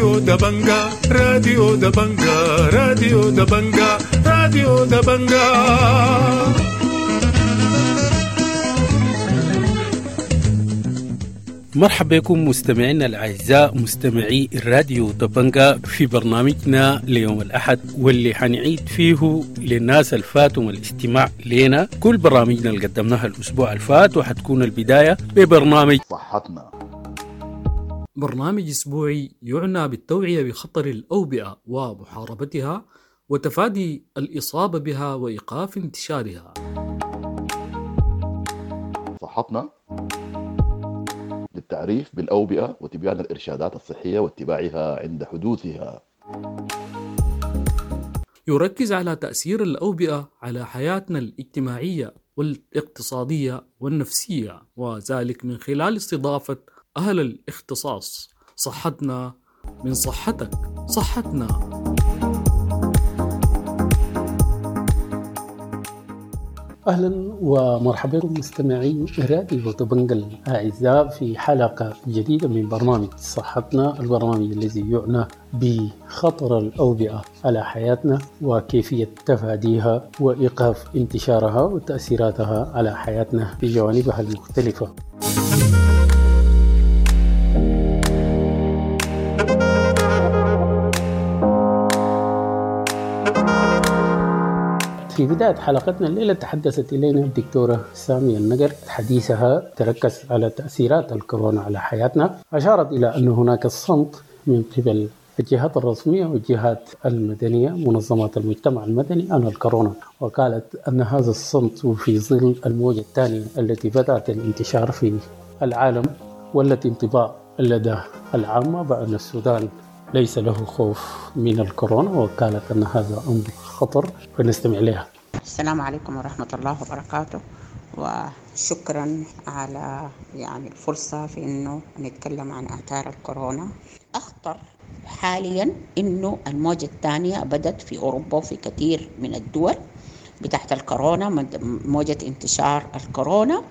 راديو دبنجا راديو دبنجا راديو دبنجا راديو دبنجا. مرحبا بكم مستمعينا الأعزاء مستمعي الراديو دبنجا في برنامجنا ليوم الأحد، واللي حنعيد فيه للناس الفاتهم الاستماع لنا كل برامجنا اللي قدمناها الأسبوع الفات، وحتكون البداية ببرنامج صحتنا، برنامج أسبوعي يعنى بالتوعية بخطر الأوبئة ومحاربتها وتفادي الإصابة بها وإيقاف انتشارها. صحتنا للتعريف بالأوبئة وتبيان الإرشادات الصحية واتباعها عند حدوثها. يركز على تأثير الأوبئة على حياتنا الاجتماعية والاقتصادية والنفسية، وذلك من خلال استضافة أهل الاختصاص. صحتنا من صحتك، صحتنا. أهلا ومرحبا بكم مستمعي راديو دبنجا الأعزاء في حلقة جديدة من برنامج صحتنا، البرنامج الذي يعنى بخطر الأوبئة على حياتنا وكيفية تفاديها وإيقاف انتشارها وتأثيراتها على حياتنا بجوانبها المختلفة. في بداية حلقتنا الليلة تحدثت إلينا الدكتورة سامية النقر. حديثها تركز على تأثيرات الكورونا على حياتنا، أشارت إلى أن هناك الصمت من قبل الجهات الرسمية والجهات المدنية منظمات المجتمع المدني عن الكورونا، وقالت أن هذا الصمت في ظل الموجة الثانية التي بدأت الانتشار في العالم، والتي انطباع لدى العامة بأن السودان ليس له خوف من الكورونا، وقالت أن هذا أمر خطر. فنستمع لها. السلام عليكم ورحمة الله وبركاته، وشكرا على الفرصة في إنه نتكلم عن آثار الكورونا. أخطر حاليا إنه الموجة الثانية بدت في أوروبا وفي كثير من الدول بتاعت الكورونا، موجة انتشار الكورونا،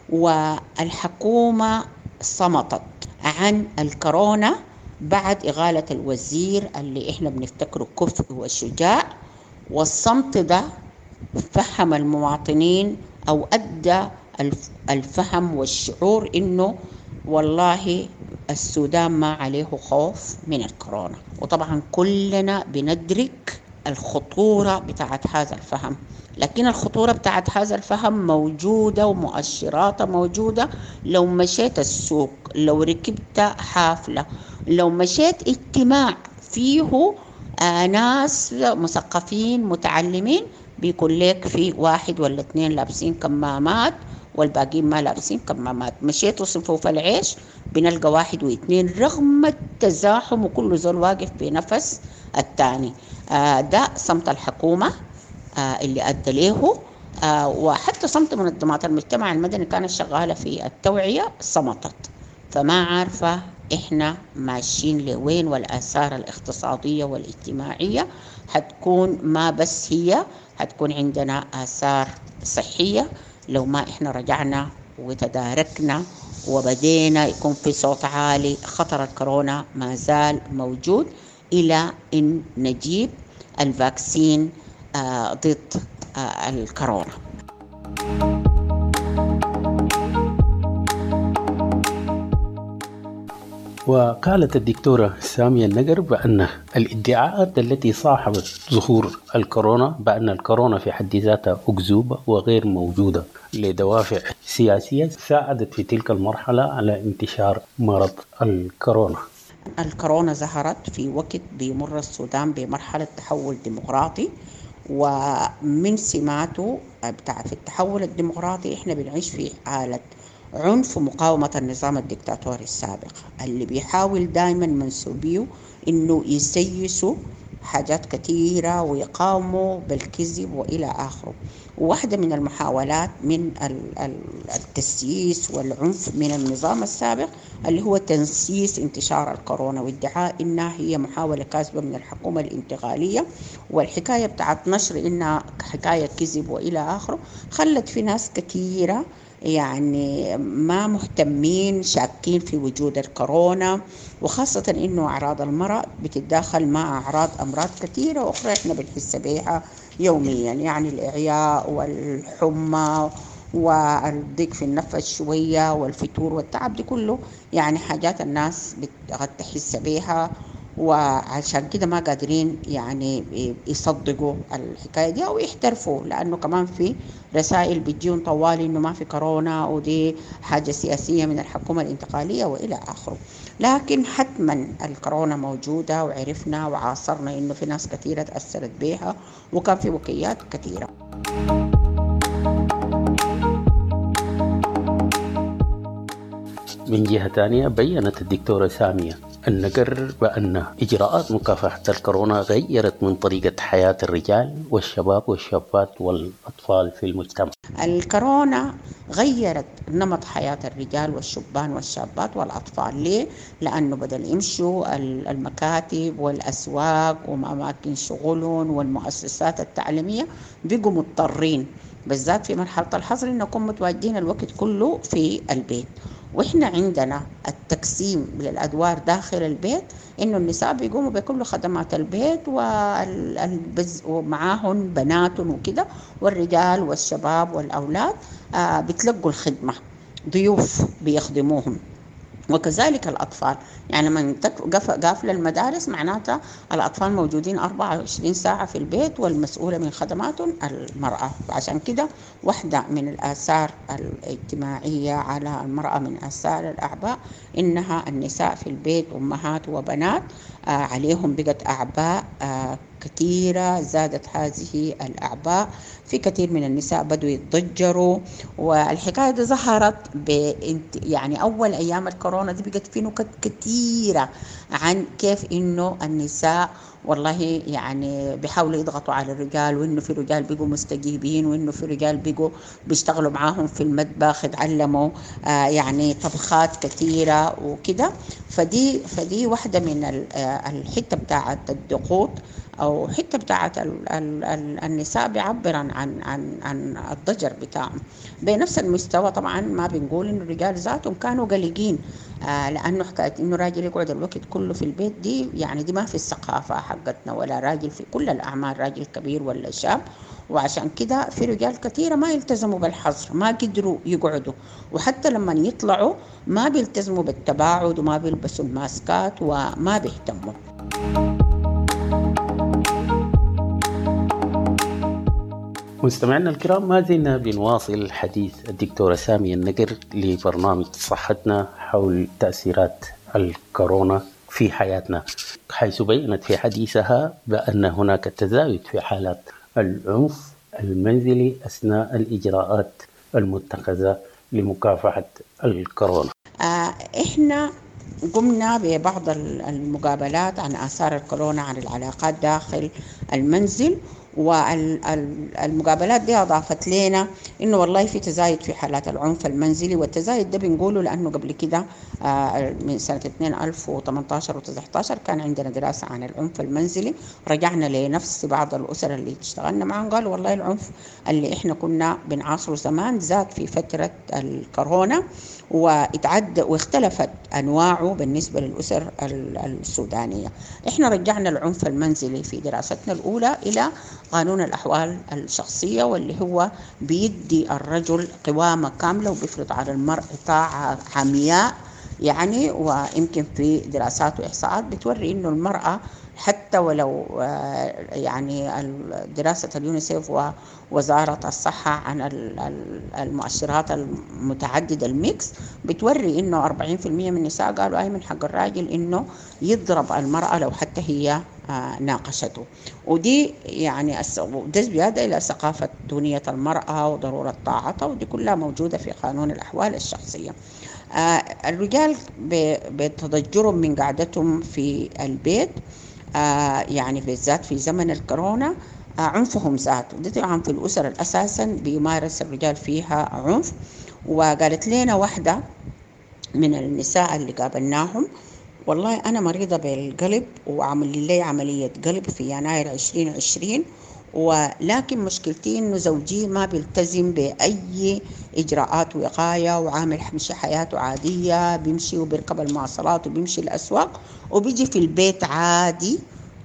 والحكومة صمتت عن الكورونا بعد إغالة الوزير اللي إحنا بنفتكره كفء وشجاع. والصمت ده فهم المواطنين أو أدى الفهم والشعور إنه والله السودان ما عليه خوف من الكورونا. وطبعا كلنا بندرك الخطورة بتاعت هذا الفهم، لكن الخطورة بتاعت هذا الفهم موجودة ومؤشرات موجودة. لو مشيت السوق، لو ركبت حافلة، لو مشيت اجتماع فيه ناس مثقفين متعلمين، بيكون لك في 1 ولا 2 لابسين كمامات والباقيين ما لابسين كمامات. مشيتوا صفوف العيش بنلقى 1 و2 رغم التزاحم وكل زول واقف بنفس الثاني. ده صمت الحكومة اللي أدى له، وحتى صمت منظمات المجتمع المدني كانت شغالة في التوعية صمتت. فما عارفة إحنا ماشيين لوين، والآثار الاقتصادية والاجتماعية حتكون ما بس هي، حتكون عندنا آثار صحية لو ما إحنا رجعنا وتداركنا وبدينا يكون في صوت عالي. خطر الكورونا ما زال موجود إلى أن نجيب الفاكسين ضد الكورونا. وقالت الدكتورة سامية النقر بأن الادعاءات التي صاحبت ظهور الكورونا بأن الكورونا في حد ذاتها أكذوبة وغير موجودة لدوافع سياسية ساعدت في تلك المرحلة على انتشار مرض الكورونا. الكورونا ظهرت في وقت بيمر السودان بمرحلة تحول ديمقراطي، ومن سماته في التحول الديمقراطي احنا بنعيش في حالة عنف ومقاومة النظام الدكتاتوري السابق اللي بيحاول دائما منسوبيه انه يسيسوا حاجات كثيرة ويقاوموا بالكذب وإلى آخره. واحدة من المحاولات من التسييس والعنف من النظام السابق اللي هو تنسيس انتشار الكورونا، وادعاء إنها هي محاولة كاذبة من الحكومة الانتقالية، والحكاية بتاعت نشر إنها حكاية كذب وإلى آخره خلت في ناس كثيرة يعني ما مهتمين، شاكين في وجود الكورونا، وخاصة إنه أعراض المرض بتتداخل مع أمراض كثيرة أخرى إحنا بنحس بها يوميا، يعني الإعياء والحمى والضيق في النفس شوية والفتور والتعب، دي كله يعني حاجات الناس بتحس بها، وعشان كده ما قادرين يعني يصدقوا الحكاية دي أو يحترفوا، لأنه كمان في رسائل بتجيهم طوال إنه ما في كورونا ودي حاجة سياسية من الحكومة الانتقالية وإلى آخره. لكن حتما الكورونا موجودة، وعرفنا وعاصرنا إنه في ناس كثيرة تأثرت بها، وكان في وكيات كثيرة. من جهة ثانية بيّنت الدكتورة سامية النقر بأن إجراءات مكافحة الكورونا غيرت من طريقة حياة الرجال والشباب والشابات والأطفال في المجتمع. الكورونا غيرت نمط حياة الرجال والشبان والشابات والأطفال. ليه؟ لأنه بدل يمشوا المكاتب والأسواق وأماكن شغلهم والمؤسسات التعليمية، بقوا مضطرين بالذات في مرحلة الحظر إنه نكون متواجدين الوقت كله في البيت. وإحنا عندنا التقسيم للأدوار داخل البيت، إنه النساء بيقوموا بكل خدمات البيت ومعاهم بناتهم وكده، والرجال والشباب والأولاد بتلقوا الخدمة، ضيوف بيخدموهم. وكذلك الأطفال، يعني من قافل المدارس معناتها الأطفال موجودين 24 ساعة في البيت، والمسؤولة من خدماتهم المرأة. وعشان كده واحدة من الآثار الاجتماعية على المرأة من آثار الأعباء إنها النساء في البيت أمهات وبنات عليهم بقت أعباء كثيرة. زادت هذه الأعباء في كثير من النساء بدوا يتضجروا، والحكاية دي ظهرت يعني أول أيام الكورونا دي بقت في نكت كثيرة عن كيف إنه النساء والله يعني بيحاولوا يضغطوا على الرجال، وإنه في رجال بيقوا مستجيبين، وإنه في رجال بيقوا بيشتغلوا معاهم في المطبخ، اتعلموا يعني طبخات كثيرة وكده. فدي واحدة من الحتة بتاعة الضغوط أو حتة بتاعة النساء بيعبر عن الضجر بتاعهم. بنفس المستوى طبعا ما بنقول إنه الرجال ذاتهم كانوا قلقين، لأنه حكاية إنه راجل يقعد الوقت كله في البيت دي يعني دي ما في الثقافة حقتنا، ولا راجل في كل الأعمار، راجل كبير ولا شاب. وعشان كده في رجال كثيرة ما يلتزموا بالحظر، ما قدروا يقعدوا، وحتى لما يطلعوا ما بيلتزموا بالتباعد وما بيلبسوا الماسكات وما بيهتموا. مستمعينا الكرام، ما زلنا بنواصل حديث الدكتورة سامية النقر لبرنامج صحتنا حول تأثيرات الكورونا في حياتنا، حيث بيّنت في حديثها بأن هناك تزايد في حالات العنف المنزلي أثناء الإجراءات المتخذة لمكافحة الكورونا. إحنا قمنا ببعض المقابلات عن آثار الكورونا عن العلاقات داخل المنزل، والمقابلات دي أضافت لنا إنه والله في تزايد في حالات العنف المنزلي. والتزايد ده بنقوله لأنه قبل كده من سنة 2018 و19 كان عندنا دراسة عن العنف المنزلي، رجعنا لنفس بعض الأسر اللي اشتغلنا معهم قالوا والله العنف اللي إحنا كنا بنعاصره زمان زاد في فترة الكورونا، واختلفت أنواعه بالنسبة للأسر السودانية. إحنا رجعنا العنف المنزلي في دراستنا الأولى إلى قانون الأحوال الشخصية، واللي هو بيدي الرجل قوامة كاملة وبيفرض على المرأة طاعة عمياء يعني. ويمكن في دراسات وإحصاءات بتوري إنه المرأة حتى ولو يعني دراسة اليونيسيف ووزارة الصحة عن المؤشرات المتعددة الميكس بتوري إنه 40% من النساء قالوا أي من حق الراجل إنه يضرب المرأة لو حتى هي ناقشته. ودي يعني ده زيادة إلى ثقافة دونية المرأة وضرورة طاعتها، ودي كلها موجودة في قانون الأحوال الشخصية. الرجال بتضجرهم من قعدتهم في البيت يعني بالذات في زمن الكورونا عنفهم زاد، وده طبعا في الأسر الأساسا بيمارس الرجال فيها عنف. وقالت لنا واحدة من النساء اللي قابلناهم والله أنا مريضة بالقلب وعمل لي عملية قلب في يناير 2020، ولكن مشكلتي إنه زوجي ما بيلتزم بأي إجراءات وقاية، وعامل مشي حياته عادية، بيمشي وبيركب المواصلات وبيمشي الأسواق وبيجي في البيت عادي.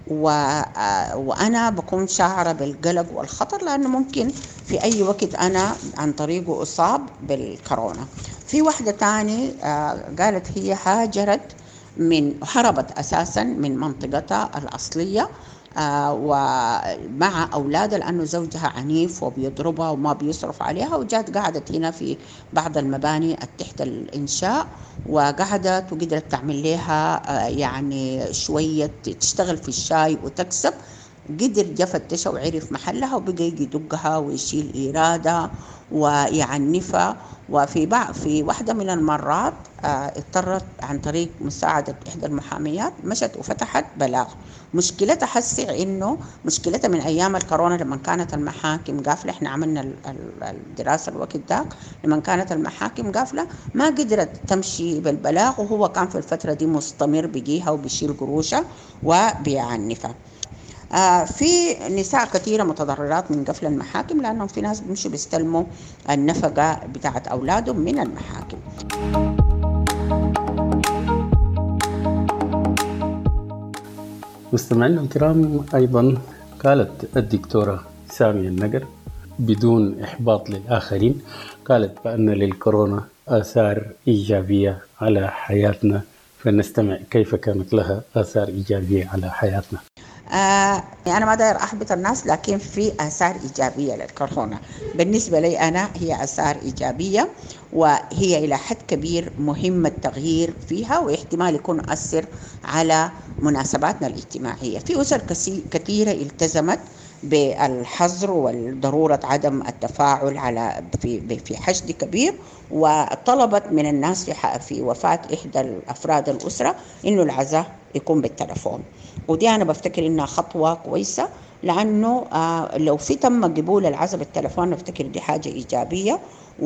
وأنا بكون شاعرة بالقلق والخطر، لأنه ممكن في أي وقت أنا عن طريقه أصاب بالكورونا. في واحدة تاني قالت هي هاجرت هربت أساسا من منطقتها الأصلية ومع أولادها، لأنه زوجها عنيف وبيضربها وما بيصرف عليها، وجات قعدت هنا في بعض المباني تحت الإنشاء، وقعدت وقدرت تعمل لها يعني شوية تشتغل في الشاي وتكسب. قدر فتشها وعرف محلها وبقى يدقها ويشيل إيرادها ويعنفها. في واحدة من المرات اضطرت عن طريق مساعدة إحدى المحاميات مشت وفتحت بلاغ. مشكلتها حسي إنه مشكلتها من أيام الكورونا لما كانت المحاكم قافلة، إحنا عملنا الدراسة الوقت ذاك لما كانت المحاكم قافلة ما قدرت تمشي بالبلاغ، وهو كان في الفترة دي مستمر بيجيها وبيشيل قروشها وبيعنفها. في نساء كثيرة متضررات من قفل المحاكم، لأنهم في ناس بيمشوا بيستلموا النفقة بتاعت أولادهم من المحاكم. مستمعينا الكرام، أيضا قالت الدكتورة سامية النقر بدون إحباط للآخرين، قالت بأن للكورونا آثار إيجابية على حياتنا، فنستمع كيف كانت لها آثار إيجابية على حياتنا. أنا ما داير أحبط الناس، لكن في آثار إيجابية للكورونا بالنسبة لي أنا، هي آثار إيجابية وهي إلى حد كبير مهم التغيير فيها، واحتمال يكون مؤثر على مناسباتنا الاجتماعية. في أسر كثيرة التزمت بالحظر والضرورة عدم التفاعل في حشد كبير، وطلبت من الناس في وفاة إحدى الأفراد الأسرة إنه العزاء يكون بالتلفون. ودي أنا بفتكر إنها خطوة كويسة، لأنه لو في تم قبول العزاء بالتلفون بفتكر دي حاجة إيجابية.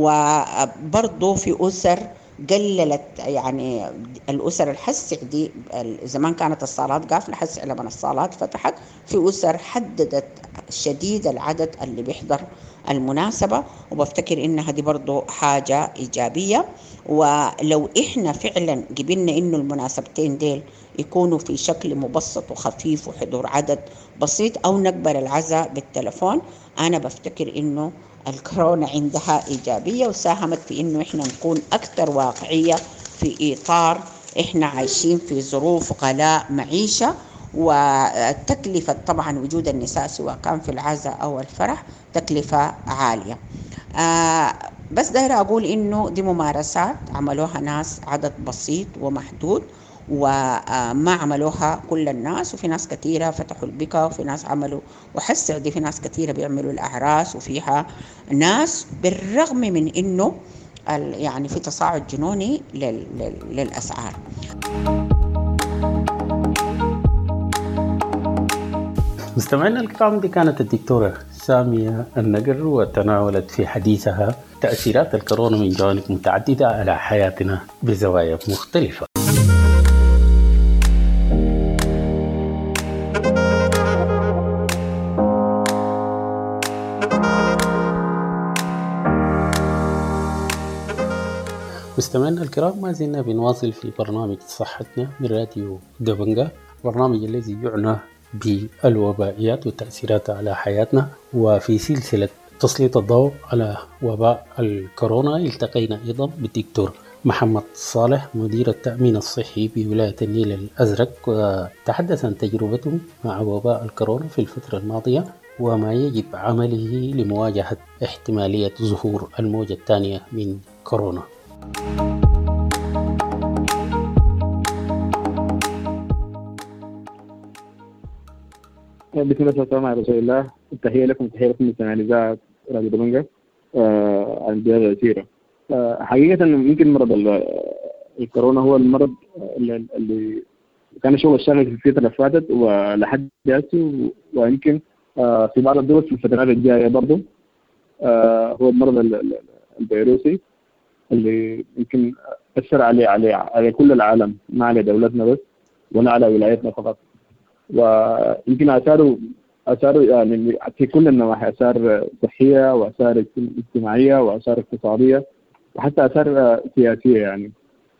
وبرضو في أسر قللت، يعني الأسر الحس دي زمان كانت الصالات قافلة، حس لما الصالات فتحت في أسر حددت شديد العدد اللي بيحضر المناسبة، وبفتكر إنها دي برضو حاجة إيجابية. ولو إحنا فعلا قبلنا إنه المناسبتين ديل يكونوا في شكل مبسط وخفيف وحضور عدد بسيط، أو نقبل العزاء بالتلفون، أنا بفتكر إنه الكورونا عندها إيجابية وساهمت في إنه إحنا نكون أكثر واقعية في إطار إحنا عايشين في ظروف غلاء معيشة، وتكلفة طبعا وجود النساء سواء كان في العزاء أو الفرح تكلفة عالية. بس دايرة أقول إنه دي ممارسات عملوها ناس عدد بسيط ومحدود، وما عملوها كل الناس، وفي ناس كثيرة فتحوا البكا، وفي ناس عملوا وحسوا دي، في ناس كثيرة بيعملوا الأعراس، وفيها ناس بالرغم من إنه يعني في تصاعد جنوني للأسعار. مستمعينا الكرام، دي كانت الدكتورة سامية النقر، وتناولت في حديثها تأثيرات الكورونا من جوانب متعددة على حياتنا بزوايا مختلفة. مستمعينا الكرام، ما زلنا بنواصل في برنامج صحتنا من راديو دبنجا، برنامج الذي يعنى بالوبائيات وتأثيراتها على حياتنا. وفي سلسلة تسليط الضوء على وباء الكورونا التقينا أيضا بالدكتور محمد صالح مدير التأمين الصحي بولاية النيل الأزرق، وتحدث عن تجربته مع وباء الكورونا في الفترة الماضية وما يجب عمله لمواجهة احتمالية ظهور الموجة الثانية من كورونا. بسم الله والسلام على رسول الله. تحية لكم مستمعي إذاعة راديو دبنجا عن بهذه السيرة. حقيقة ممكن مرض الكورونا هو المرض اللي كان شغل الشاغل في الفترة اللي فاتت ولحد دلوقتي، ويمكن في بعض الدول في الفترات الجاية برضه هو المرض الفيروسي اللي يمكن أثر على كل العالم، ما على دولتنا بس ولا على ولايتنا فقط. ويمكن آثاره آثار يعني في كل النواحي، آثار صحية وآثار اجتماعية وآثار اقتصادية وحتى آثار سياسية يعني.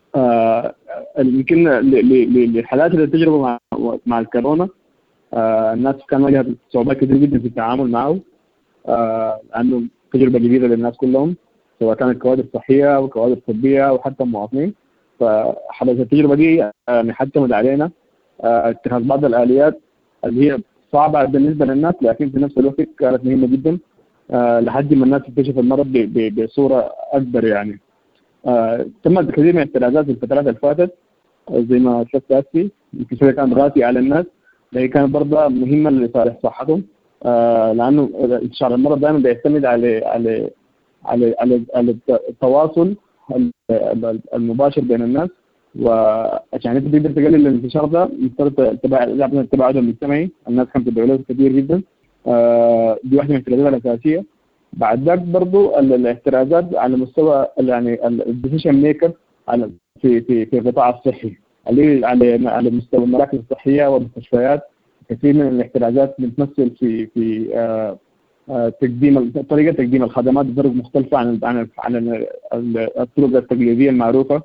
يمكن لحالات التجربة مع الكورونا الناس كان واجهت صعوبات كثير جدا في التعامل معه، لأنه تجربة جديدة للناس كلهم، سواء كانت كوادر صحية أو كوادر طبية وحتى المواطنين. فحدث التجربة دي يعني حتمت علينا اتخاذ بعض الآليات اللي هي صعبة بالنسبة للناس، لكن في نفس الوقت كانت مهمة جدا لحد ما الناس تكتشف المرض بصورة أكبر يعني. تمت كثير من الاعتراضات في الفترات اللي فاتت زي ما شفت أسفي، يمكن شوية كانت غاسية على الناس، لكن كانت برضه مهمة لصالح صحتهم، لأنه انتشار المرض دائما بيعتمد على التواصل المباشر بين الناس، وعشان انت تقدر تقلل الانتشار ده مفترض التباعد المجتمعي. الناس كانت تدعو كثير جدا، دي واحدة من الاحترازات الأساسية. بعد ذلك برضو الاحترازات على مستوى يعني الديسيشن ميكر في القطاع الصحي، اللي على مستوى المراكز الصحية والمستشفيات. كثير من الاحترازات بتمثل في طريقة تقديم الخدمات بطرق مختلفة عن الطرق التقليدية المعروفة.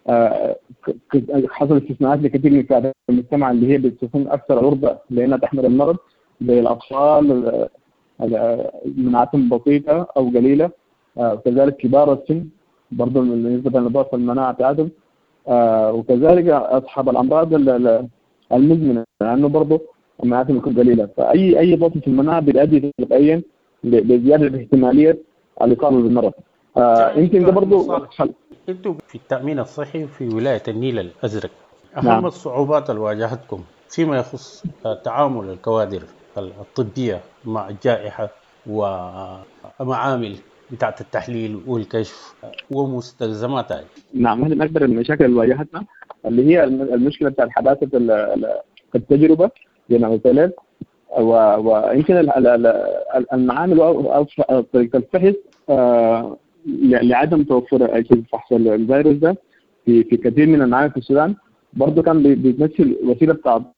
حصل استثناءات لكثير من فئات المجتمع اللي هي بتكون أكثر عرضة لأنها تحمل المرض، زي الأطفال مناعتهم بسيطة أو قليلة، وكذلك كبار السن برضو بالنسبة لنظافة المناعة بتاعتهم، وكذلك أصحاب الأمراض المزمنة لأنه برضو مناعتهم تكون قليلة. فأي ضغط في المناعة بيؤدي تلقائيا بزيادة احتمالية الإصابة بالمرض. يمكن ده برضو انتوا في التأمين الصحي في ولاية النيل الأزرق، أهم نعم. الصعوبات اللي واجهتكم فيما يخص تعامل الكوادر الطبية مع الجائحة ومعامل بتاعة التحليل والكشف ومستلزماتها؟ نعم، هذه من أكبر المشاكل اللي واجهتنا، اللي هي المشكلة بتاعت حداثة التجربة زي ما قلت لك، ويمكن المعامل أو طريقة الفحص لعدم توفر أجهزة فحص الفيروس ده في كثير من المعامل في السودان. برضه كان بيتمثل وسيلة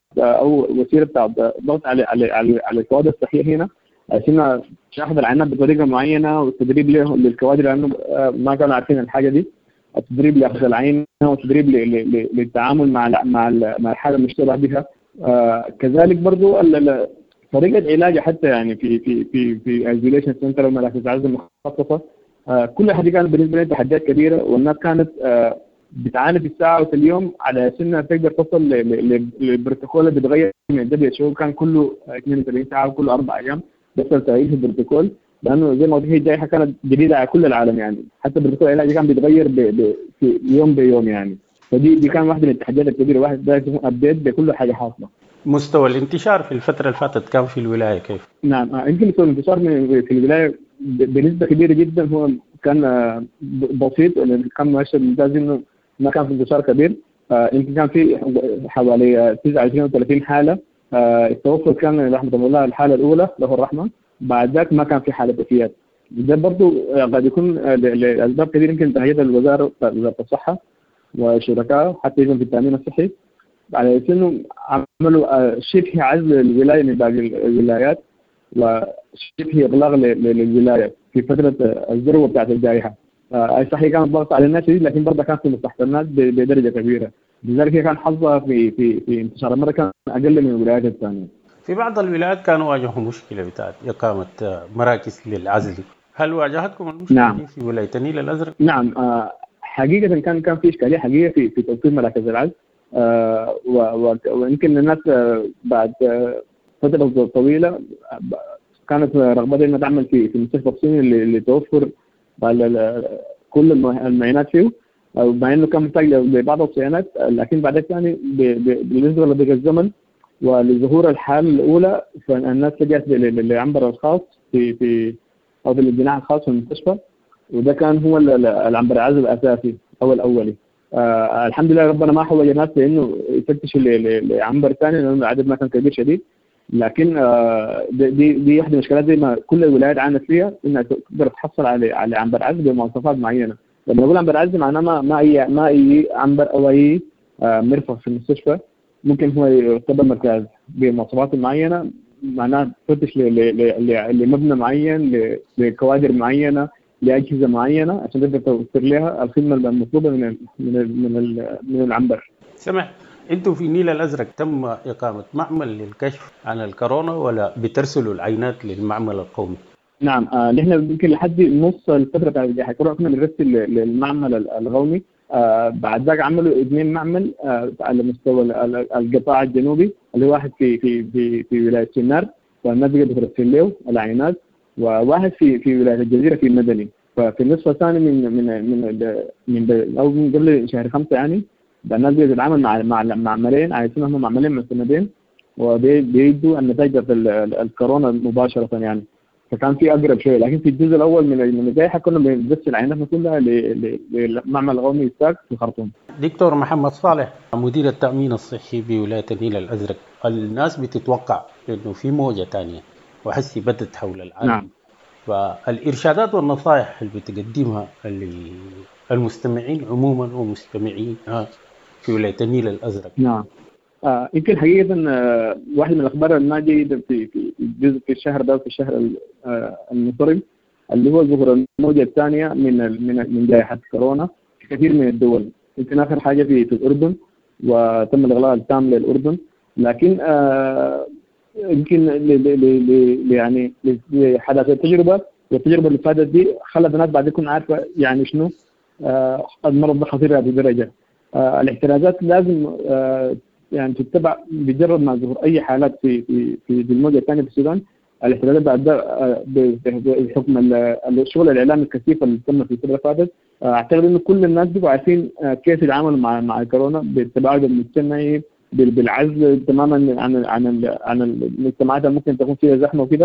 بتاع ضغط على الكوادر الصحية هنا، عشان تاخذ العينات بطريقة معينة، والتدريب للكوادر لأنه ما كانوا عارفين الحاجة دي. التدريب لأخذ العين والتدريب للتعامل مع الحالة المشتبه بها. كذلك برضو طريقة علاج حتى يعني في ايزوليشن سنتر ومراكز عزل مخصصة. كل هذه كانت بالنسبة لنا تحديات كبيرة، والناس كانت بتعاني في الساعة وفي اليوم على أنها تقدر تصل للبروتوكول اللي بيتغير من WHO. كان كله 72 ساعة وكل 4 أيام بيحصل تغيير في البروتوكول، لأنه زي ما قلت هي الجائحة كانت جديدة على كل العالم يعني، حتى البروتوكول العلاجي كان بيتغير في يوم بيوم يعني. فدي كان واحدة من التحديات الكبيرة، واحد ده يكون أبديت بكل حاجة حاصلة. مستوى الانتشار في الفترة اللي فاتت كان في الولاية كيف؟ نعم، يمكن مستوى الانتشار في الولاية بنسبة كبيرة جدا هو كان بسيط، لأن كان مؤشر ممتاز إنه ما كان في انتشار كبير. يمكن كان في حوالي 39 حالة. التوفر كان رحمة الله الحالة الأولى له الرحمة، بعد ذاك ما كان في حالة وفيات. ده برضو قد يكون لأسباب كثيرة، يمكن تهيئ وزارة الصحة وشركائها حتى يكون في التأمين الصحي على أنه عملوا شبه عزل الولاية من باقي الولايات وشبه إغلاق للولاية في فترة الذروة بتاعت الجائحة. أي صحيح كان ضغط على الناس شديد، لكن برضه كان في مصلحة الناس بدرجة كبيرة، لذلك كان حظها في انتشار المرض كان أقل من الولايات الثانية. في بعض الولايات كانوا واجهوا مشكلة بتاعت إقامة مراكز للعزل، هل واجهتكم المشكلة نعم. دي في ولاية النيل الأزرق؟ نعم، حقيقة كان في إشكالية حقيقية في توفير مراكز العزل، ويمكن الناس بعد فترة طويلة كانت رغبتها إنها تعمل في المستشفى الصيني اللي توفر كل المعينات فيه، مع إنه كان محتاج لبعض الصيانات، لكن بعد ثاني بالنسبة لضيق الزمن ولظهور الحالة الأولى فالناس لجأت للعنبر الخاص في أو للجناح الخاص في المستشفى، وده كان هو العنبر العزل الأساسي أو الأولي. الحمد لله ربنا ما حوج الناس لأنه يفتشوا لعنبر ثاني لأنه العدد ما كان كبير شديد، لكن دي واحدة من المشكلات زي ما كل الولايات عانت فيها، إنها تقدر تحصل على عنبر عزل بمواصفات معينة. لما نقول عنبر عزل معناه ما أي عنبر أو أي مرفق في المستشفى ممكن هو يعتبر مركز بمواصفات معينة معناها تفتش لمبنى معين، لكوادر معينه، لاجهزه معينه عشان تقدر توفر لها الخدمه المطلوبه من العنبر. سمع، انتوا في النيل الازرق تم اقامه معمل للكشف عن الكورونا ولا بترسلوا العينات للمعمل القومي؟ نعم، نحن يمكن لحد نص الفتره بتاعت الكورونا كنا بنرسل للمعمل القومي. بعد ذاك عملوا 2 معمل على مستوى القطاع الجنوبي، اللي واحد في ولايه سينار والناس بقت ترسل له العينات، وواحد في ولايه الجزيره في مدني. ففي النصف الثاني من قبل شهر 5 يعني الناس بقت تتعامل مع معملين عايزين هم معملين معتمدين وبيدوا النتائج الكورونا مباشره يعني. فكان في اقرب شويه، لكن في الجزء الاول من الجائحه كنا بنرسل عيناتنا كلها للمعمل القومي في الخرطوم. دكتور محمد صالح، مدير التامين الصحي بولايه النيل الازرق، الناس بتتوقع انه في موجه ثانيه وحسي بدت حول العالم. نعم. فالارشادات والنصائح اللي بتقدمها المستمعين عموما ومستمعين في ولايه النيل الازرق. نعم. يمكن حقيقة واحد من الأخبار الناجية في جزء في الشهر ده، في الشهر المنصرم، اللي هو ظهور الموجة الثانية من جائحة كورونا في كثير من الدول. يمكن آخر حاجة في الأردن وتم الإغلاق التام للأردن، لكن يمكن يعني لحدث التجربة والتجربة اللي فاتت دي خلت الناس بعد يكون عارفة يعني شنو المرض ده خطير بهذه الدرجة. الاحترازات لازم يعني تتبع بجرد ما ظهور اي حالات في الموجه الثانيه في السودان. الاحترازات بعد بحكم الشغل الاعلامي الكثيف اللي تم في الفتره اللي فاتت، اعتقد انه كل الناس بيبقوا عارفين كيف يتعاملوا مع الكورونا بالتباعد المجتمعي، بالعزل تماما عن المجتمعات اللي ممكن تكون فيها زحمه وكده.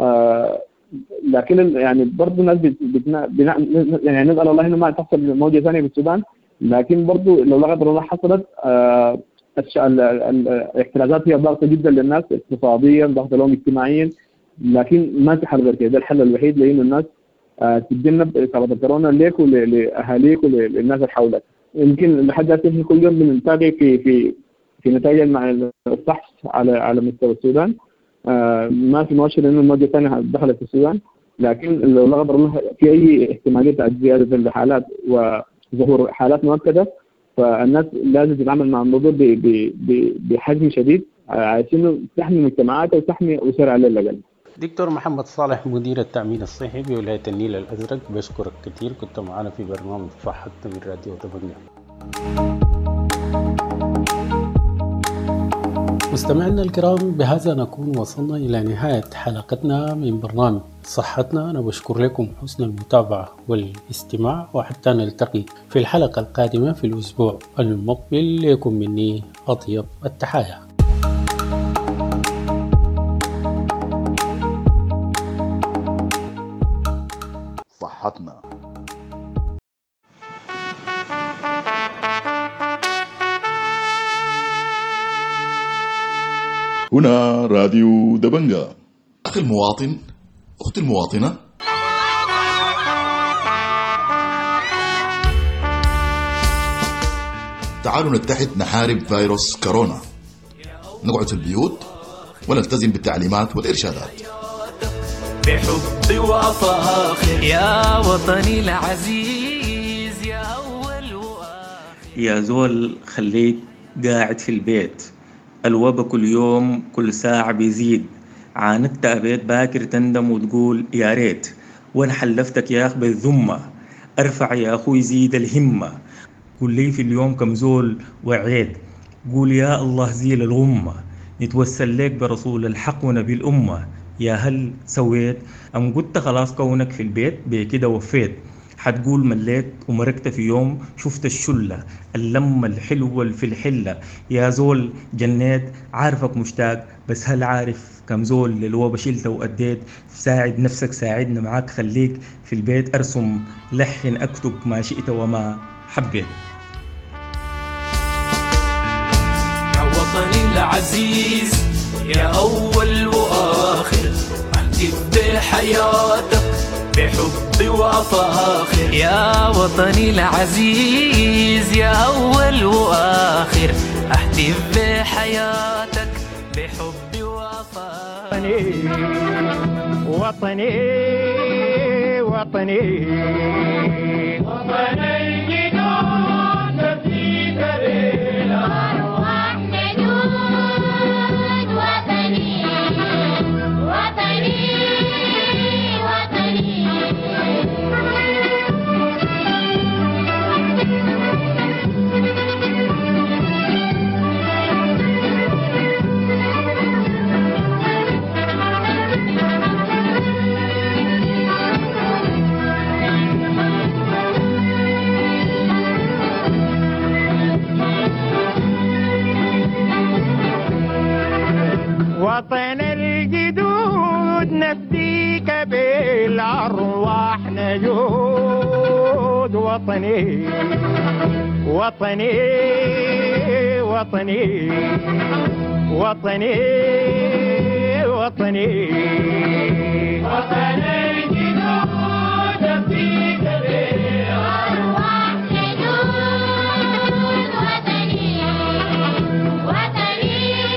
لكن يعني برضه الناس يعني نسال الله انه ما تحصل موجه ثانيه في السودان، لكن برضه لو لا قدر الله حصلت الاحترازات هي ضغطة جدا للناس اقتصاديا، ضغطة لهم اجتماعيا، لكن ما في حل غير كده. ده الحل الوحيد لأنه الناس تتجنب إصابة الكورونا ليك ولأهاليك وللناس اللي حولك. يمكن لحد الآن كل يوم بنتابع في نتائج مع الفحص على مستوى السودان. ما في مؤشر إنه الموجة الثانية دخلت في السودان، لكن لو لا قدر الله في أي احتمالية زيادة الحالات وظهور حالات مؤكدة، فالناس لازم تتعامل مع الموضوع بحجم شديد عشان تحمي مجتمعاتها وتحمي أسرها على الأقل. دكتور محمد صالح، مدير التأمين الصحي بولاية النيل الأزرق، بشكرك كثير، كنت معنا في برنامج صحتنا من راديو دبنجة. مستمعينا الكرام، بهذا نكون وصلنا إلى نهاية حلقتنا من برنامج صحتنا. أنا بشكر لكم حسن المتابعة والاستماع، وحتى نلتقي في الحلقة القادمة في الأسبوع المقبل. لكم مني أطيب التحايا. صحتنا. هنا راديو دبنجة. أخي المواطن، أختي المواطنة، تعالوا نتحد نحارب فيروس كورونا، نقعد في البيوت ونلتزم بالتعليمات والإرشادات. بحب وفاخر يا وطني العزيز، يا أول وآخر. يا زول خليك قاعد في البيت، الوبا كل يوم كل ساعة بيزيد، عاندت أبيت باكر تندم وتقول يا ريت، وانا حلفتك يا أخ بالذمة، ارفع يا أخوي زيد الهمة، قول لي في اليوم كم زول وعيد، قول يا الله زيل الغمة، نتوسل لك برسول الحق ونبي الأمة، يا هل سويت أم قلت خلاص كونك في البيت بكده وفيت، حتقول مليت ومركت في يوم شفت الشلة اللمة الحلوة في الحلة، يا زول جنيت عارفك مشتاق، بس هل عارف كم زول للوبا شلته وأديت، ساعد نفسك ساعدنا معاك، خليك في البيت أرسم لحن أكتب ما شئت وما حبيت. يا وطني العزيز يا أول وآخر، أحتف بحياتك بحب وفاخر، يا وطني العزيز يا أول وآخر، أحتف بحياتك بحب وفاخر. وطني وطني وطني وطني الجدود نفديك بالأرواح نجود وطني وطني وطني وطن الجدود نفديك بالأرواح نجود وطني وطني وطني وطني وطني وطن الجدود نفديك بالأرواح نجود وطني وطني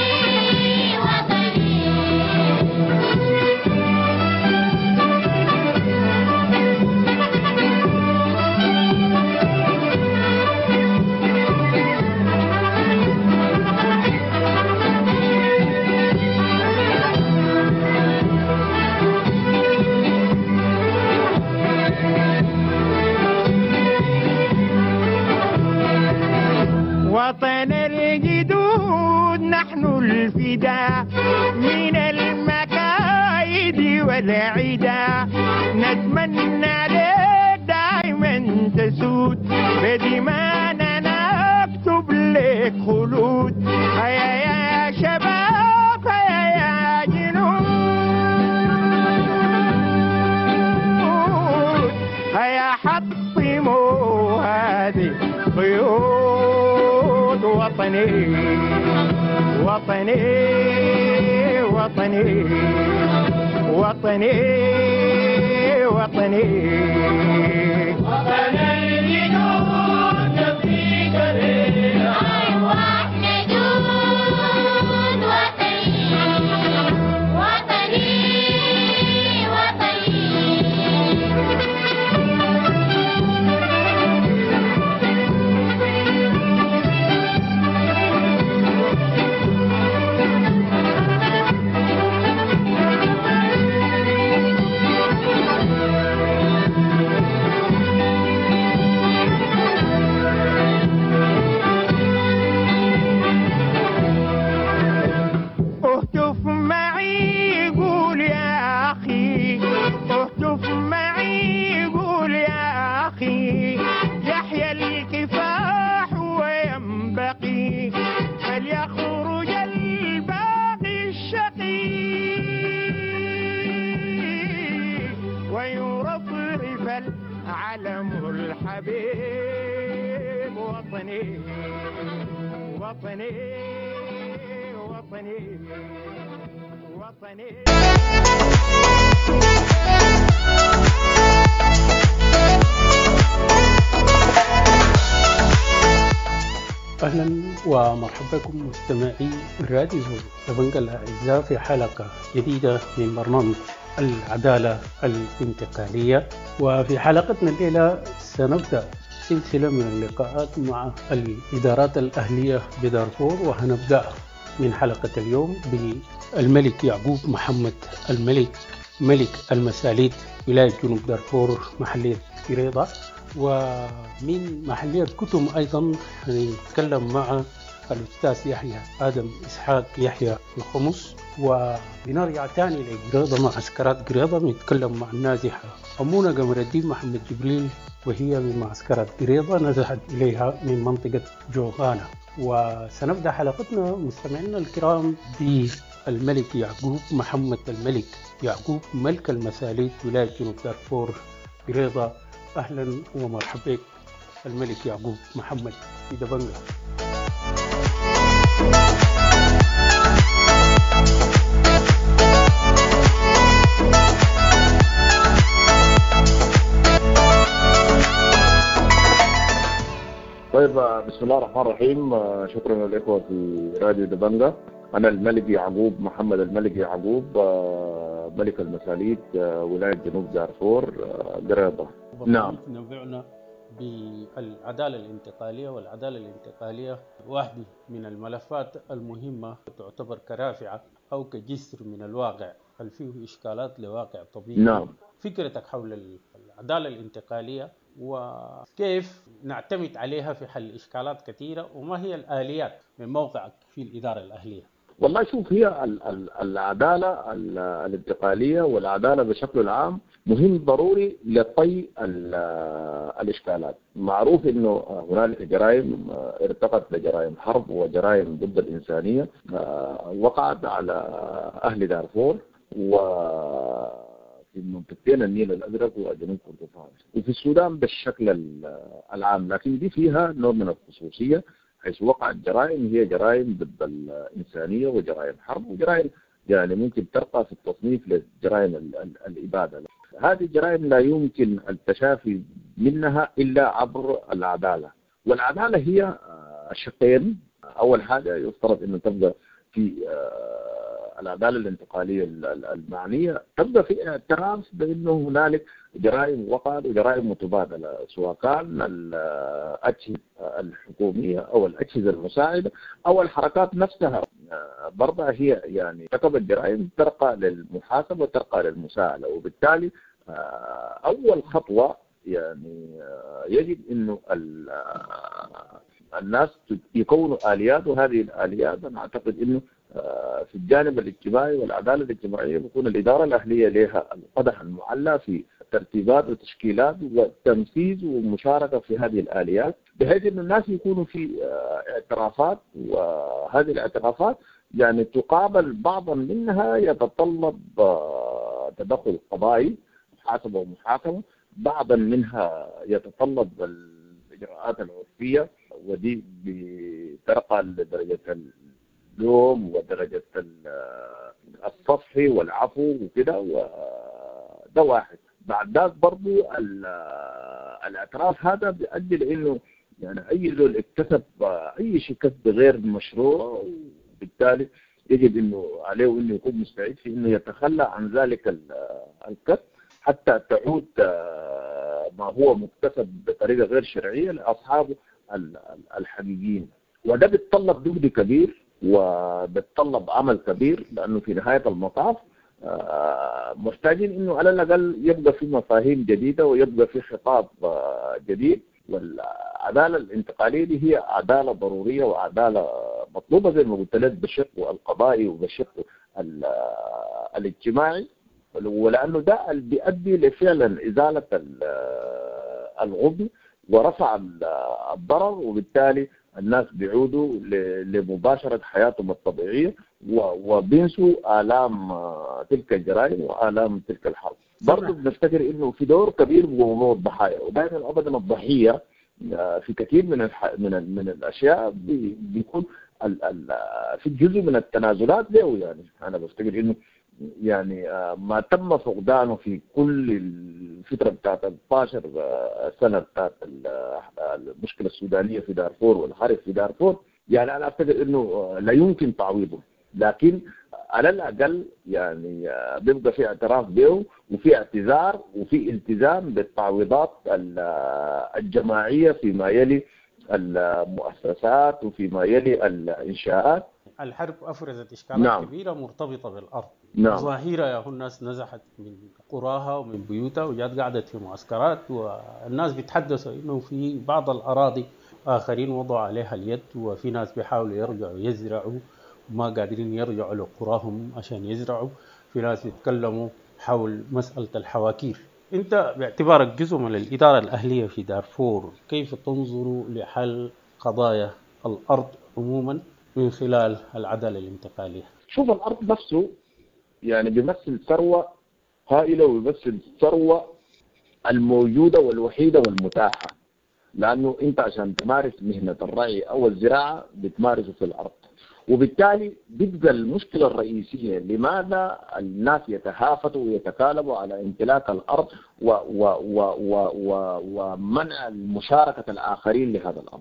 وطن الجدود نحن الفداء من المكايد والعدا نتمنى لك دائما تسود بدمانا نكتب لك خلود هيا يا شباب هيا يا جنود هيا حطموا هذه قيود وطني وطني وطني وطني وطني وطن الجنود نفديك بالأرواح نجود وطني وطني وطني اهتف معي قول يا أخي اهتف معي قول يا أخي يحيى الكفاح وينبغي فليخرج الباقي الشقي ويرفرف العلم الحبيب وطني وطني وطني وطني أهلا ومرحبا بكم مستمعي راديو دبنجة الأعزاء في حلقة جديدة من برنامج العدالة الانتقالية. وفي حلقتنا الليلة سنبدأ سلسلة من اللقاءات مع الإدارات الأهلية بدارفور، وهنبدأ من حلقة اليوم بالملك يعقوب محمد الملك ملك المساليد ولاية جنوب دارفور محلية قريضة. ومن محلية كتم أيضا هنتكلم مع الأستاذ يحيى آدم إسحاق يحيى الخمس، وبنرجع تاني لقريضة معسكرات قريضة بنتكلم مع النازحة أمونة قمر الدين محمد جبريل، وهي من معسكرات قريضة نزحت إليها من منطقة جوغانا. وسنبدأ حلقتنا مستمعينا الكرام بالملك يعقوب محمد الملك يعقوب ملك المساليد ولاية جنوب دارفور قريضة. أهلا ومرحبا بك الملك يعقوب محمد في دبنجة. طيب، بسم الله الرحمن الرحيم. شكرا للإخوة في راديو دبنجة. أنا الملك يعقوب محمد الملك يعقوب، ملك المساليك، ولاية جنوب دارفور، قريضة. نعم. نبعنا بالعدالة الانتقالية، والعدالة الانتقالية واحدة من الملفات المهمة تعتبر كرافعة أو كجسر من الواقع هل فيه إشكالات لواقع طبيعي. نعم. فكرتك حول العدالة الانتقالية وكيف نعتمد عليها في حل إشكالات كثيرة، وما هي الآليات من موقعك في الإدارة الأهلية؟ والله شوف، هي العدالة الانتقالية والعدالة بشكل عام مهم ضروري لطي الإشكالات. معروف إنه هنالك جرائم ارتقت لجرائم حرب وجرائم ضد الإنسانية وقعت على أهل دارفور وفي منطقتين النيل الأزرق وجنوب كردفان وفي السودان بالشكل العام، لكن دي فيها نوع من الخصوصية حيث وقعت جرائم هي جرائم ضد الإنسانية وجرائم حرب وجرائم يعني ممكن ترقى في التصنيف لجرائم الإبادة. هذه الجرائم لا يمكن التشافي منها إلا عبر العدالة، والعدالة هي شقين. أول حاجة يفترض أنه تبقى في العدالة الانتقالية المعنية تبقى في اعتراف بأنه هنالك جرائم وقعت وجرائم متبادلة، سواء كان الأجهزة الحكومية أو الأجهزة المساعدة أو الحركات نفسها برضه هي يعني ارتكبت جرائم ترقى للمحاسبة وترقى للمساءلة. وبالتالي أول خطوة يعني يجب إنه الناس يكونوا آليات، وهذه الآليات أنا أعتقد إنه في الجانب الاجتماعي والعدالة الاجتماعية بيكون الإدارة الأهلية لها القدح المعلى في ترتيبات وتشكيلات وتنفيذ ومشاركة في هذه الآليات، بحيث إن الناس يكونوا في اعترافات، وهذه الاعترافات يعني تقابل بعضا منها يتطلب تدخل قضائي محاسبة ومحاكمة، بعضا منها يتطلب الإجراءات العرفية ودي بترقى لدرجة اللوم ودرجة الصفحي والعفو وكده، وده واحد. بعد ذلك برضو الاعتراف هذا بيؤدي لانه يعني اي زول اكتسب اي شيء كسب غير مشروع، وبالتالي يجب انه عليه انه يكون مستعد في انه يتخلى عن ذلك الكسب حتى تعود ما هو مكتسب بطريقه غير شرعيه لاصحابه الحقيقيين. وده بيتطلب جهد كبير وبتطلب عمل كبير، لأنه في نهاية المطاف محتاجين إنه على الأقل يبقى في مفاهيم جديدة ويبقى في خطاب جديد. والعدالة الانتقالية دي هي عدالة ضرورية وعدالة مطلوبة زي ما قلت لك بالشق القضائي وبالشق الاجتماعي، ولأنه ده اللي بيؤدي لفعلا إزالة الغبن ورفع الضرر، وبالتالي الناس بيعودوا لمباشرة حياتهم الطبيعية وبينسوا آلام تلك الجرائم وآلام تلك الحرب. برضو بنفتكر إنه في دور كبير بموضوع الضحايا، ودائما أبدا الضحية في كثير من الأشياء بيكون في جزء من التنازلات له. يعني أنا بفتكر إنه يعني ما تم فقدانه في كل الفترة بتاعت 12 سنة بتاعت المشكلة السودانية في دارفور والحرب في دارفور، يعني أنا أعتقد إنه لا يمكن تعويضه، لكن على الأقل يعني بيبقى في اعتراف به وفي اعتذار وفي التزام بالتعويضات الجماعية فيما يلي المؤسسات وفيما يلي الإنشاءات. الحرب أفرزت إشكالات كبيرة مرتبطة بالأرض. ظاهرة يا الناس نزحت من قراها ومن بيوتها وجات قعدت في معسكرات، والناس بيتحدثوا إنه في بعض الأراضي آخرين وضعوا عليها اليد، وفي ناس بيحاولوا يرجعوا يزرعوا وما قادرين يرجعوا لقراهم عشان يزرعوا. في ناس بيتكلموا حول مسألة الحواكير. أنت باعتبارك جزء من الإدارة الأهلية في دارفور، كيف تنظر لحل قضايا الأرض عموما من خلال العدالة الانتقالية؟ شوف، الأرض نفسه يعني بيمثل ثروة هائلة وبيمثل الثروة الموجودة والوحيدة والمتاحة، لأنه أنت عشان تمارس مهنة الرعي أو الزراعة بتمارسه في الأرض، وبالتالي بيبقى المشكلة الرئيسية لماذا الناس يتهافتوا ويتكالبوا على امتلاك الأرض ومنع مشاركة الآخرين لهذا الأرض.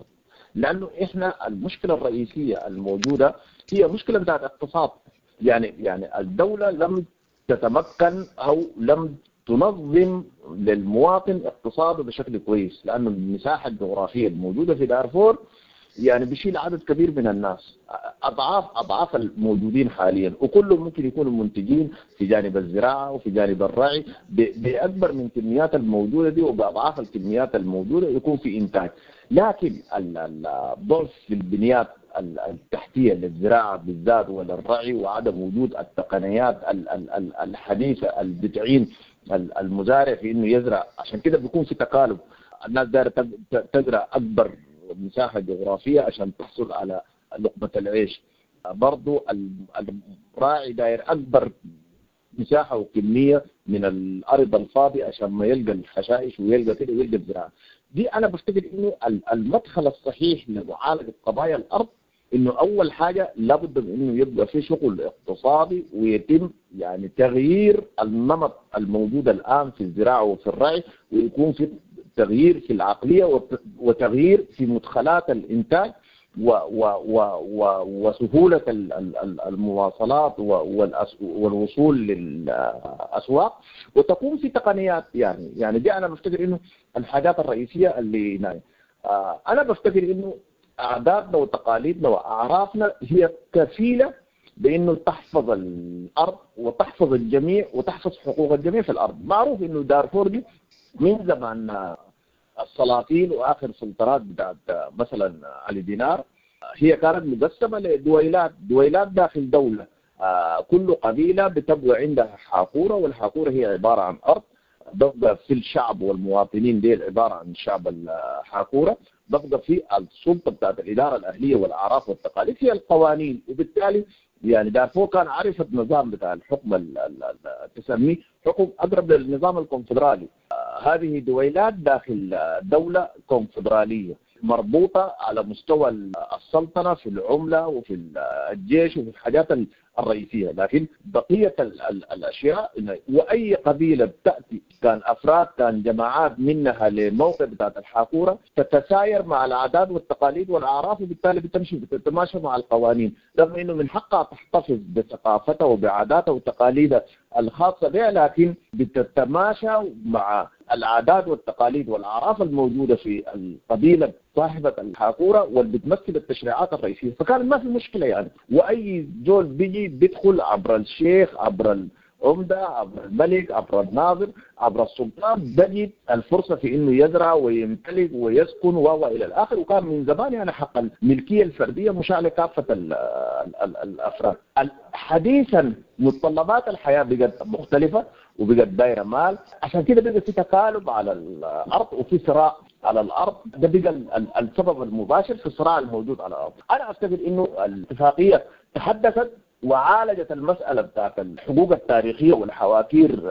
لانه احنا المشكله الرئيسيه الموجوده هي مشكله بتاعت اقتصاد. يعني الدوله لم تتمكن او لم تنظم للمواطن اقتصاده بشكل كويس، لانه المساحه الجغرافيه الموجوده في دارفور يعني بيشيل عدد كبير من الناس، اضعاف الموجودين حاليا، وكلهم ممكن يكونوا منتجين في جانب الزراعه وفي جانب الرعي باكبر من الكميات الموجوده دي وباضعاف الكميات الموجوده يكون في انتاج. لكن الضعف في البنيات التحتيه للزراعه بالذات وللرعي، وعدم وجود التقنيات الحديثه اللي بتعين المزارع في انه يزرع، عشان كده بيكون في تكالب. الناس دايره تزرع اكبر مساحه جغرافيه عشان تحصل على لقمه العيش. برضو الراعي داير اكبر مساحه وكميه من الارض الفاضيه عشان ما يلقى الحشائش ويلقى كده ويلقى الزراعه. دي انا بفتكر انه المدخل الصحيح لمعالجه قضايا الارض انه اول حاجه لابد من انه يبقى في شغل اقتصادي ويتم يعني تغيير النمط الموجود الان في الزراعه وفي الرعي، ويكون في تغيير في العقليه وتغيير في مدخلات الانتاج وسهوله المواصلات والوصول للاسواق، وتكون في تقنيات. يعني دي انا بفتكر انه الحاجات الرئيسيه اللي انا بفتكر انه عاداتنا وتقاليدنا واعرافنا هي كفيله بانه تحفظ الارض وتحفظ الجميع وتحفظ حقوق الجميع في الارض. معروف انه دارفور دي من زمان السلاطين واخر سلطنات بتاعت مثلا علي دينار هي كانت مقسمه لدويلات داخل دوله. كل قبيله بتبقى عندها حاكوره، والحاكوره هي عباره عن ارض. بقى في الشعب والمواطنين ديل عباره عن شعب الحاكوره. بقى في السلطه بتاعت الاداره الاهليه والاعراف والتقاليد هي القوانين. وبالتالي يعني دارفور كان عرفت النظام بتاع الحكم تسميه حكم اقرب للنظام الكونفدرالي. هذه دويلات داخل دوله كونفدراليه مربوطه على مستوى السلطنه في العمله وفي الجيش وفي الحاجات الرئيسيه، لكن بقيه الاشياء واي قبيله بتاتي كان افراد كان جماعات منها لموقع بتاعت الحاكوره تتساير مع العادات والتقاليد والاعراف، وبالتالي بتتماشى مع القوانين، رغم انه من حقها تحتفظ بثقافتها وبعاداتها وتقاليدها الخاصه بها، لكن بتتماشى مع العادات والتقاليد والاعراف الموجوده في القبيله صاحبه الحاكوره واللي بتمثل التشريعات الرئيسيه. فكان ما في مشكله يعني، واي زول بيجي بيدخل عبر الشيخ، عبر العمده، عبر الملك، عبر الناظر، عبر السلطان، بجد الفرصه في انه يزرع ويمتلك ويسكن والى الاخر. وكان من زمان يعني حق الملكيه الفرديه مشاع لكافه الافراد. حديثا متطلبات الحياه بقت مختلفه وبقت دايره مال، عشان كده بقى في تكالب على الارض وفي صراع على الارض. ده بقى السبب المباشر في الصراع الموجود على الارض. انا افتكر انه الاتفاقيه تحدثت وعالجت المسألة بتاعت الحقوق التاريخية والحواكير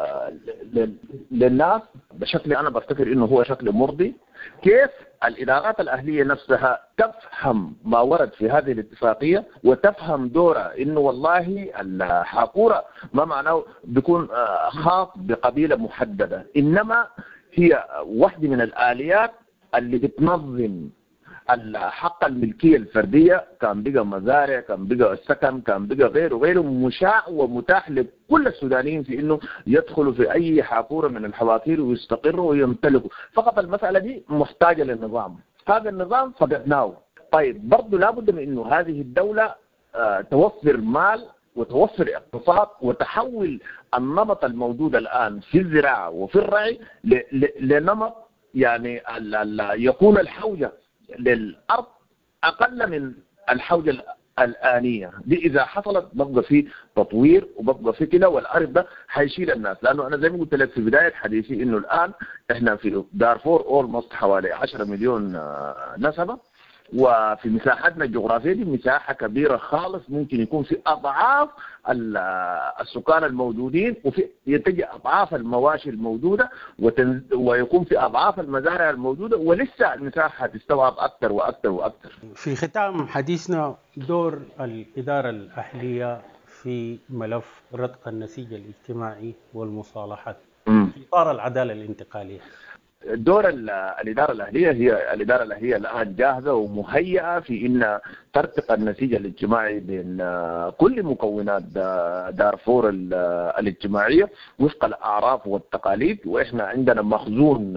للناس بشكل أنا بفتكر إنه هو شكل مرضي. كيف الإدارات الأهلية نفسها تفهم ما ورد في هذه الاتفاقية وتفهم دورها، إنه والله الحاكورة ما معناه بيكون خاص بقبيلة محددة، إنما هي واحدة من الآليات اللي بتنظم الحق الملكية الفردية. كان بقى مزارع، كان بقى السكن، كان بقى غيره مشاع ومتاح لكل السودانيين في انه يدخلوا في اي حاكورة من الحواكير ويستقروا ويمتلكوا. فقط المسألة دي محتاجة للنظام، هذا النظام فقدناه. طيب برضو لابد من انه هذه الدولة توفر مال وتوفر اقتصاد وتحول النمط الموجود الآن في الزراعة وفي الرعي لنمط يعني يكون الحوجة للأرض أقل من الحوجة الآنية دي. إذا حصلت ببقى في تطوير وببقى في كده، والأرض ده حيشيل الناس. لأنه أنا زي ما قلت لك في بداية حديثي إنه الآن إحنا في دارفور أولموست حوالي 10 مليون نسمة، وفي مساحتنا الجغرافية دي مساحة كبيرة خالص، ممكن يكون في أضعاف السكان الموجودين، وفي يتجي أضعاف المواشي الموجودة، ويكون في أضعاف المزارع الموجودة، ولسه المساحة تستوعب أكثر وأكثر وأكثر. في ختام حديثنا، دور الإدارة الأهلية في ملف رتق النسيج الاجتماعي والمصالحات في إطار العدالة الانتقالية. دور الإدارة الأهلية، هي الإدارة الأهلية الآن جاهزة ومهيئة في أن ترتقي النسيج الاجتماعي بين كل مكونات دارفور الاجتماعية وفق الأعراف والتقاليد. وإحنا عندنا مخزون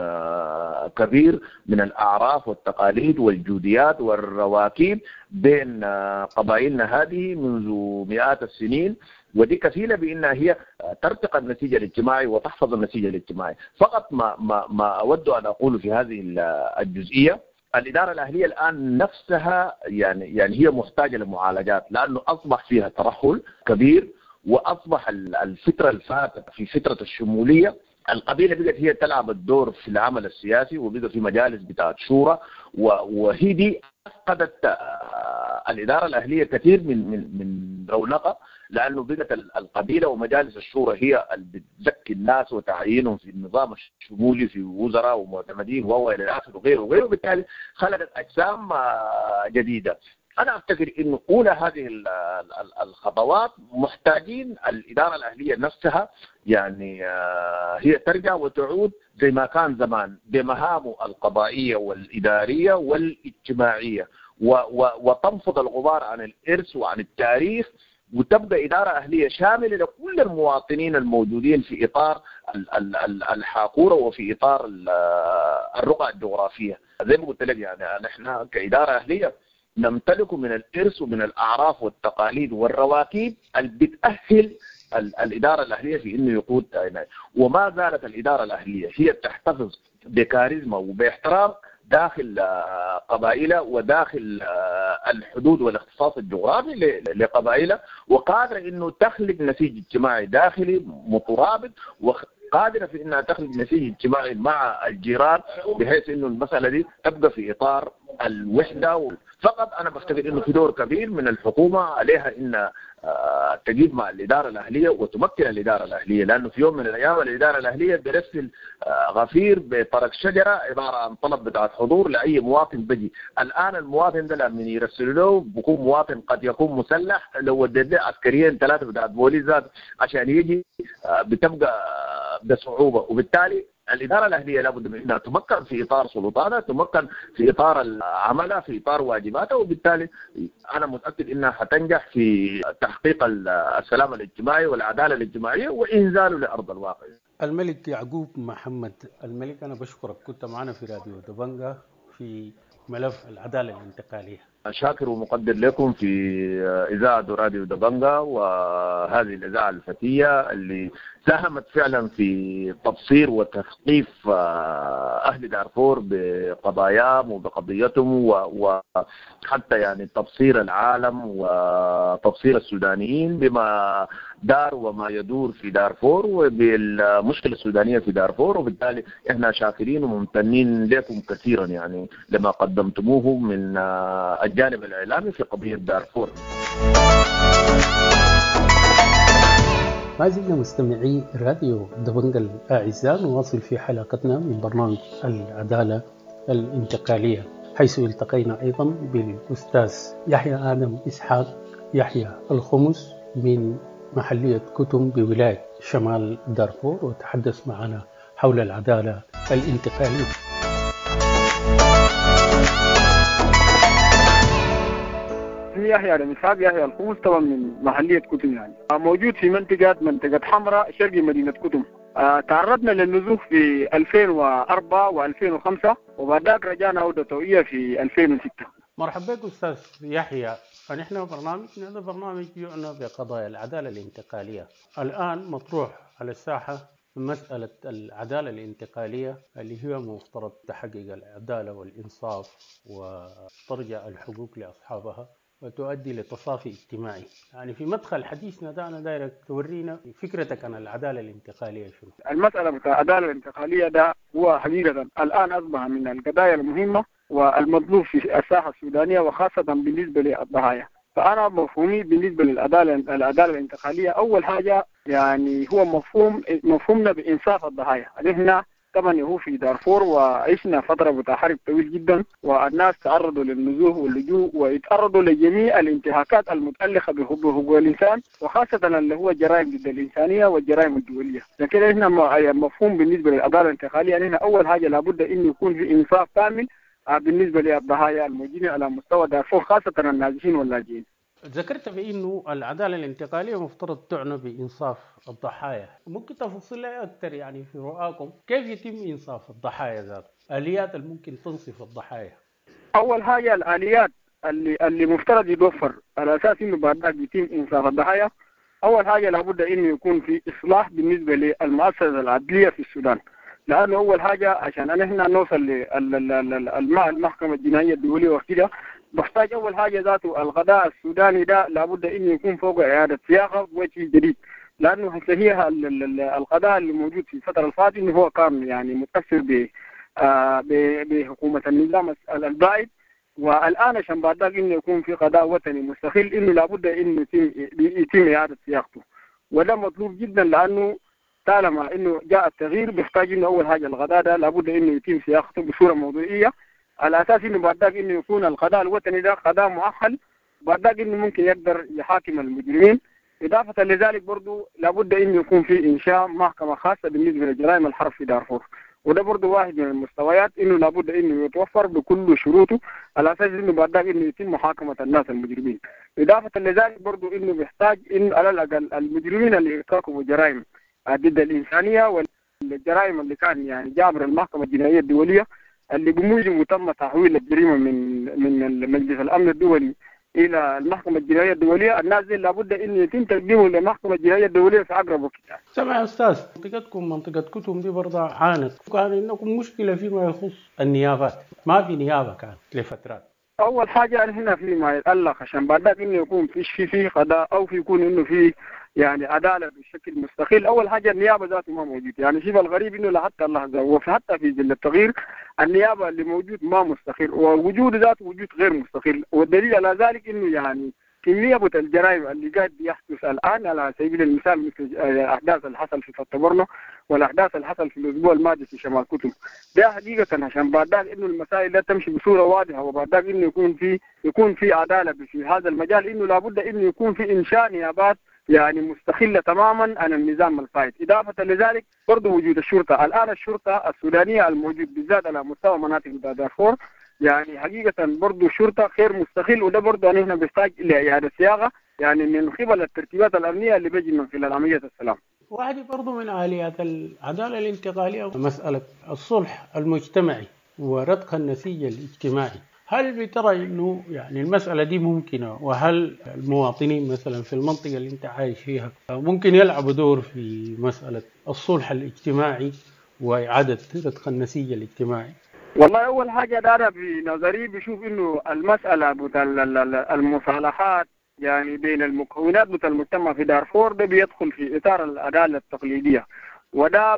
كبير من الأعراف والتقاليد والجوديات والرواكيب بين قبائلنا هذه منذ مئات السنين، ودي كفيلة بأنها هي ترتقي النسيج الاجتماعي وتحفظ النسيج الاجتماعي. فقط ما أود أن أقول في هذه الجزئية، الإدارة الأهلية الآن نفسها يعني هي محتاجة لمعالجات، لأنه أصبح فيها ترهل كبير، وأصبح الفترة الفاتت في فترة الشمولية القبيلة بقت هي تلعب الدور في العمل السياسي، وبقى في مجالس بتاعت شورى، وهي دي أفقدت الإدارة الأهلية كثير من رونقة، لأنه بقت القبيلة ومجالس الشورى هي اللي بتزكي الناس وتعيينهم في النظام الشمولي في وزراء ومعتمدين وإلى آخره وغيره وغيره، وبالتالي خلقت أجسام جديدة. أنا أفتكر إنه أولى هذه الخطوات محتاجين الإدارة الأهلية نفسها يعني هي ترجع وتعود زي ما كان زمان بمهامه القضائية والإدارية والاجتماعية، وتنفض الغبار عن الإرث وعن التاريخ، وتبقى إدارة أهلية شاملة لكل المواطنين الموجودين في إطار الحاكورة وفي إطار الرقعة الجغرافية. زي ما قلت لك يعني نحن كإدارة أهلية نمتلك من الإرث ومن الأعراف والتقاليد والرواكيب اللي بتأهل الإدارة الأهلية في إنه يقود. وما زالت الإدارة الأهلية هي تحتفظ بكاريزما وباحترام داخل قبائلها وداخل الحدود والاختصاص الجغرافي لقبائلها، وقادرة إنه تخلق نسيج اجتماعي داخلي مترابط، وقادرة في إنها تخلق نسيج اجتماعي مع الجيران، بحيث إنه المسألة دي تبقى في إطار الوحدة. فقط أنا بفتكر إنه في دور كبير من الحكومة عليها إن تجيب مع الإدارة الأهلية وتمكن الإدارة الأهلية، لأنه في يوم من الأيام الإدارة الأهلية برسل غفير بطرق شجرة عبارة عن طلب بتاعت حضور لأي مواطن بجي. الآن المواطن ده لما يرسل له بكون مواطن قد يكون مسلح، لو وديت له عسكريين 3 بتاعت بوليس عشان يجي بتبقى بصعوبة. وبالتالي الإدارة الأهلية لابد من أنها تمكن في إطار سلطاتها، تمكن في إطار عملها، في إطار واجباتها، وبالتالي أنا متأكد أنها حتنجح في تحقيق السلام الاجتماعي والعدالة الاجتماعية وإنزاله لأرض الواقع. الملك يعقوب محمد الملك، أنا بشكرك، كنت معنا في راديو دبنجة في ملف العدالة الانتقالية. شاكر ومقدر لكم في إذاعة راديو دبنجة، وهذه الإذاعة الفتية اللي ساهمت فعلا في تبصير وتثقيف أهل دارفور بقضاياهم وبقضيتهم، وحتى يعني تبصير العالم وتبصير السودانيين بما دار وما يدور في دارفور وبالمشكلة السودانية في دارفور. وبالتالي احنا شاكرين وممتنين لكم كثيرا يعني لما قدمتموه من الجانب الإعلامي في قضية دارفور. ما زلنا مستمعي راديو دبنجة الأعزاء، نواصل في حلقتنا من برنامج العدالة الانتقالية، حيث التقينا أيضا بالأستاذ يحيى آدم إسحاق يحيى الخمس من محلية كتم بولاية شمال دارفور، وتحدث معنا حول العدالة الانتقالية. يحيى آدم إسحاق يحيى الخمس، طبعا من محلية كتم، يعني موجود في منطقة حمراء شرقي مدينة كتم. تعرضنا للنزوح في 2004 و2005، وبعد ذلك رجعنا عودة طويلة في 2006. مرحبا بك أستاذ يحيى. فنحن برنامجنا هذا برنامج يعنى بقضايا العدالة الانتقالية. الآن مطروح على الساحة مسألة العدالة الانتقالية اللي هي مفترض تحقق العدالة والإنصاف وترجع الحقوق لأصحابها وتؤدي لتصافي اجتماعي. يعني في مدخل حديثنا ده أنا دايرك تورينا فكرتك عن العدالة الانتقالية شنو؟ المسألة بتاع العدالة الانتقالية ده هو حقيقة الآن أصبح من القضايا المهمة والمطلوب في الساحة السودانية، وخاصة بالنسبة للضحايا. فأنا مفهومي بالنسبة للعدالة الانتقالية، أول حاجة يعني هو مفهومنا بإنصاف الضحايا. احنا طبعا هو في دارفور، وعشنا فترة بتاع حرب طويل جدا، والناس تعرضوا للنزوح واللجوء ويتعرضوا لجميع الانتهاكات المتعلقة بحقوق الإنسان، وخاصة اللي هو الجرائم ضد الإنسانية والجرائم الدولية. لكن هنا مفهوم بالنسبة للعدالة الانتقالية، هنا أول حاجة لابد أن يكون في إنصاف كامل بالنسبة للضحايا الموجودين على مستوى دارفور، خاصة النازحين واللاجئين. ذكرت بأنه العدالة الانتقالية مفترض تعنى بإنصاف الضحايا، ممكن تفصل لي أكثر يعني في رؤاكم كيف يتم إنصاف الضحايا ذات آليات اللي ممكن تنصف الضحايا؟ أول حاجة الآليات اللي مفترض يتوفر على أساس إنه بعد يتم إنصاف الضحايا. أول حاجة لابد إنه يكون في إصلاح بالنسبة للمؤسسة العدلية في السودان، لأنه أول حاجة عشان إحنا نوصل للمحكمة الجنائية الدولية وكده بحتاج أول حاجة ذاته القضاء السوداني ده لابد إنه يكون فوق إعادة صياغة بوجه جديد، لأنه صحيح القضاء اللي موجود في الفترة الفاتحة إنه هو كان يعني متأثر بحكومة النظام البائد، والآن عشان بعد ذلك إنه يكون في قضاء وطني مستقل إنه لابد إنه يتم إعادة صياغته، وده مطلوب جدا لأنه طالما إنه جاء التغيير بيحتاج إنه أول حاجة القضاء ده لابد إنه يتم صياغته بصورة موضوعية، على أساس إنه بعد ذلك إنه يكون القضاء الوطني ده قضاء مؤهل، بعد ذلك إنه ممكن يقدر يحاكم المجرمين. إضافة لذلك برضو لابد إنه يكون في إنشاء محكمة خاصة بالنسبة لجرائم الحرب في دارفور، وده برضو واحد من المستويات إنه لابد إنه يتوفر بكل شروطه، على أساس إنه بعد ذلك إنه يتم محاكمة الناس المجرمين. إضافة لذلك برضو إنه بيحتاج إنه على الأقل المجرمين اللي ارتكبوا جرائم ضد الإنسانية والجرائم اللي كان يعني جابر المحكمة الجنائية الدولية اللي بموجبه تم تحويل الجريمة من مجلس الأمن الدولي إلى المحكمة الجنائية الدولية، الناس دي لابد إن يتم تقديمه للمحكمة الجنائية الدولية في أقرب وقت. سمع يا أستاذ، منطقة كتم دي برضه عانت، كان عندكم مشكلة فيما يخص النيابات، ما في نيابة كانت لفترات. أول حاجة هنا فيما يتعلق عشان بعد ذلك إنه يكون في قضاء أو في يكون إنه في يعني عدالة بشكل مستقل. أول حاجة النيابة ذاته ما موجود، يعني شيء الغريب إنه لحتى اللحظة وحتى في ظل التغيير النيابة اللي موجود ما مستقل، ووجود ذاته وجود غير مستقل، والدليل على ذلك إنه يعني كمية الجرائم اللي قاعد يحدث الآن على سبيل المثال مثل الأحداث اللي حصل في فتبرنو والأحداث اللي حصل في الأسبوع الماضي في شمال كتم، ده حقيقة عشان بعد ذلك إنه المسائل لا تمشي بصورة واضحة، وبعد ذلك إنه يكون في عدالة في هذا المجال، إنه لابد إنه يكون في إنشاء نيابات يعني مستقلة تماما عن النظام الفائد. إضافة لذلك برضو وجود الشرطة، الآن الشرطة السودانية الموجود بالذات على مستوى مناطق دارفور يعني حقيقة برضو الشرطة غير مستقل، وده برضو نحن بنحتاج لإعادة صياغة يعني من قبل الترتيبات الأمنية اللي بيجي من خلال عملية السلام. واحد برضو من آليات العدالة الانتقالية مسألة الصلح المجتمعي ورتق النسيج الاجتماعي، هل بترى إنه يعني المسألة دي ممكنة؟ وهل المواطنين مثلا في المنطقة اللي أنت عايش فيها ممكن يلعبوا دور في مسألة الصلح الاجتماعي وإعادة رتق النسيج الاجتماعي؟ والله أول حاجة أنا بنظري بشوف إنه المسألة بتاع المصالحات يعني بين المكونات بتاع المجتمع في دارفور ده بيدخل في إطار العدالة التقليدية، وده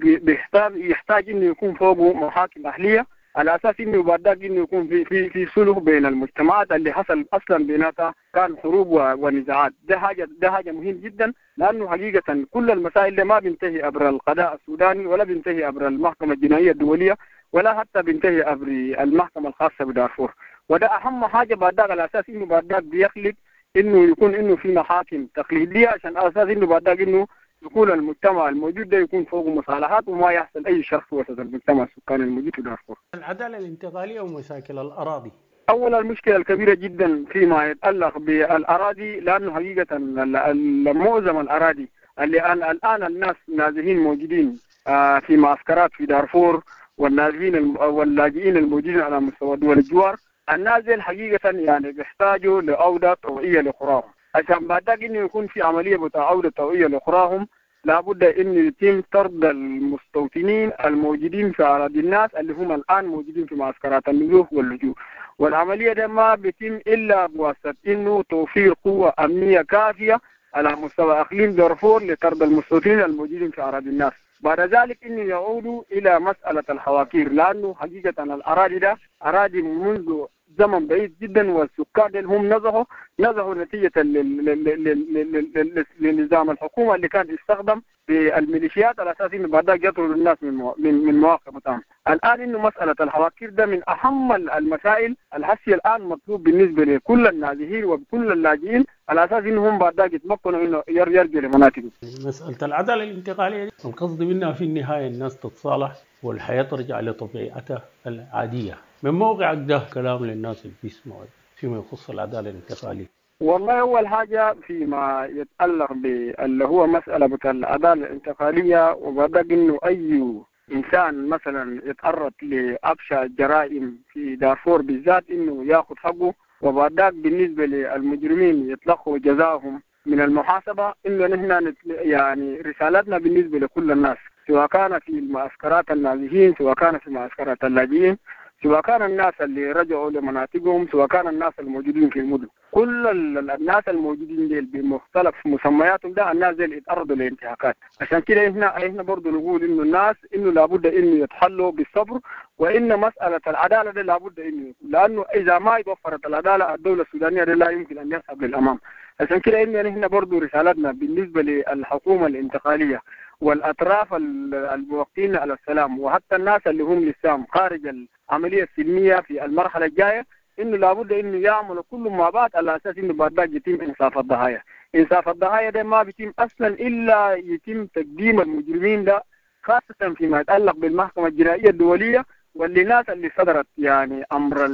يحتاج إنه يكون فوقه محاكم أهلية، على أساس إنه بعد ذلك إنه يكون في صلح بين المجتمعات اللي حصل أصلا بيناتها كان حروب ونزاعات. ده حاجة مهم جدا، لأنه حقيقة كل المسائل ما بينتهي عبر القضاء السوداني ولا بينتهي عبر المحكمة الجنائية الدولية ولا حتى بينتهي عبر المحكمة الخاصة بدارفور، وده أهم حاجة بعد ذلك على أساس إنه بعد ذلك بيخلق إنه يكون إنه في محاكم تقليدية، عشان على أساس إنه بعد ذلك إنه يكون المجتمع الموجود ده يكون فوق مصالحات وما يحصل أي شرخ وسط المجتمع السكاني الموجود في دارفور. العدالة الانتقالية ومشاكل الأراضي، أولا المشكلة الكبيرة جدا فيما يتعلق بالأراضي، لأنه حقيقة معظم الأراضي اللي الآن الناس نازحين موجودين في معسكرات في دارفور واللاجئين الموجودين على مستوى دول الجوار، النازل حقيقة يعني بيحتاجوا لعودة طوعية لقراهم، عشان بعد ذلك إنه يكون في عملية بتاع عودة طوعية لقراهم لابد إنه يتم طرد المستوطنين الموجودين في أراضي الناس اللي هم الآن موجودين في معسكرات النزوح واللجوء، والعملية ده ما بيتم إلا بواسطة إنه توفير قوة أمنية كافية على مستوى إقليم دارفور لطرد المستوطنين الموجودين في أراضي الناس. بعد ذلك إنه يعودوا إلى مسألة الحواكير، لأنه حقيقة الأراضي ده أراضي منذ زمن بعيد جدا، والسكان هم نزحوا نتيجة لنظام الحكومة اللي كان يستخدم بالميليشيات على أساس إنه بعد ذلك يطردوا الناس من مواقع متهم. الآن إنه مسألة الحواكير ده من أهم المسائل الحسي الآن مطلوب بالنسبة لكل النازحين وكل اللاجئين على أساس إنهم بعد ذلك يتمكنوا إنه يرجعوا لمناطقهم. مسألة العدالة الانتقالية القصد منها في النهاية الناس تتصالح والحياة ترجع لطبيعتها العادية. من موقعك ده كلام للناس اللي بيسمعوا فيما يخص العدالة الانتقالية. والله أول حاجة فيما يتعلق باللي هو مسألة بتاع العدالة الانتقالية، وبعد إنه أي إنسان مثلا يتعرض لأبشع جرائم في دارفور بالذات إنه يأخذ حقه، وبعد ذلك بالنسبة للمجرمين يطلقوا جزاهم من المحاسبة. إنه نحن يعني رسالتنا بالنسبة لكل الناس، سواء كان في معسكرات النازحين، سواء كان في معسكرات اللاجئين، سواء كان الناس اللي رجعوا لمناطقهم، سواء كان الناس الموجودين في المدن، كل الناس الموجودين ديل بمختلف مسمياتهم ده الناس ديل يتعرضوا لانتهاكات. عشان كده احنا برضه نقول انه الناس انه لابد انه يتحلوا بالصبر، وان مساله العداله دي لابد انه، لانه اذا ما توفرت العداله الدوله السودانيه دي لا يمكن ان يذهب للامام. عشان كده احنا برضه رسالتنا بالنسبه للحكومه الانتقاليه والأطراف الموقعين على السلام، وحتى الناس اللي هم لسه خارج العملية السلمية في المرحلة الجاية، إنه لابد إنه يعملوا كلهم مع بعض على أساس إنه بعد ذلك يتم إنصاف الضحايا. إنصاف الضحايا ده ما بيتم أصلا إلا يتم تقديم المجرمين ده، خاصة فيما يتعلق بالمحكمة الجنائية الدولية، واللي الناس اللي صدرت يعني أمر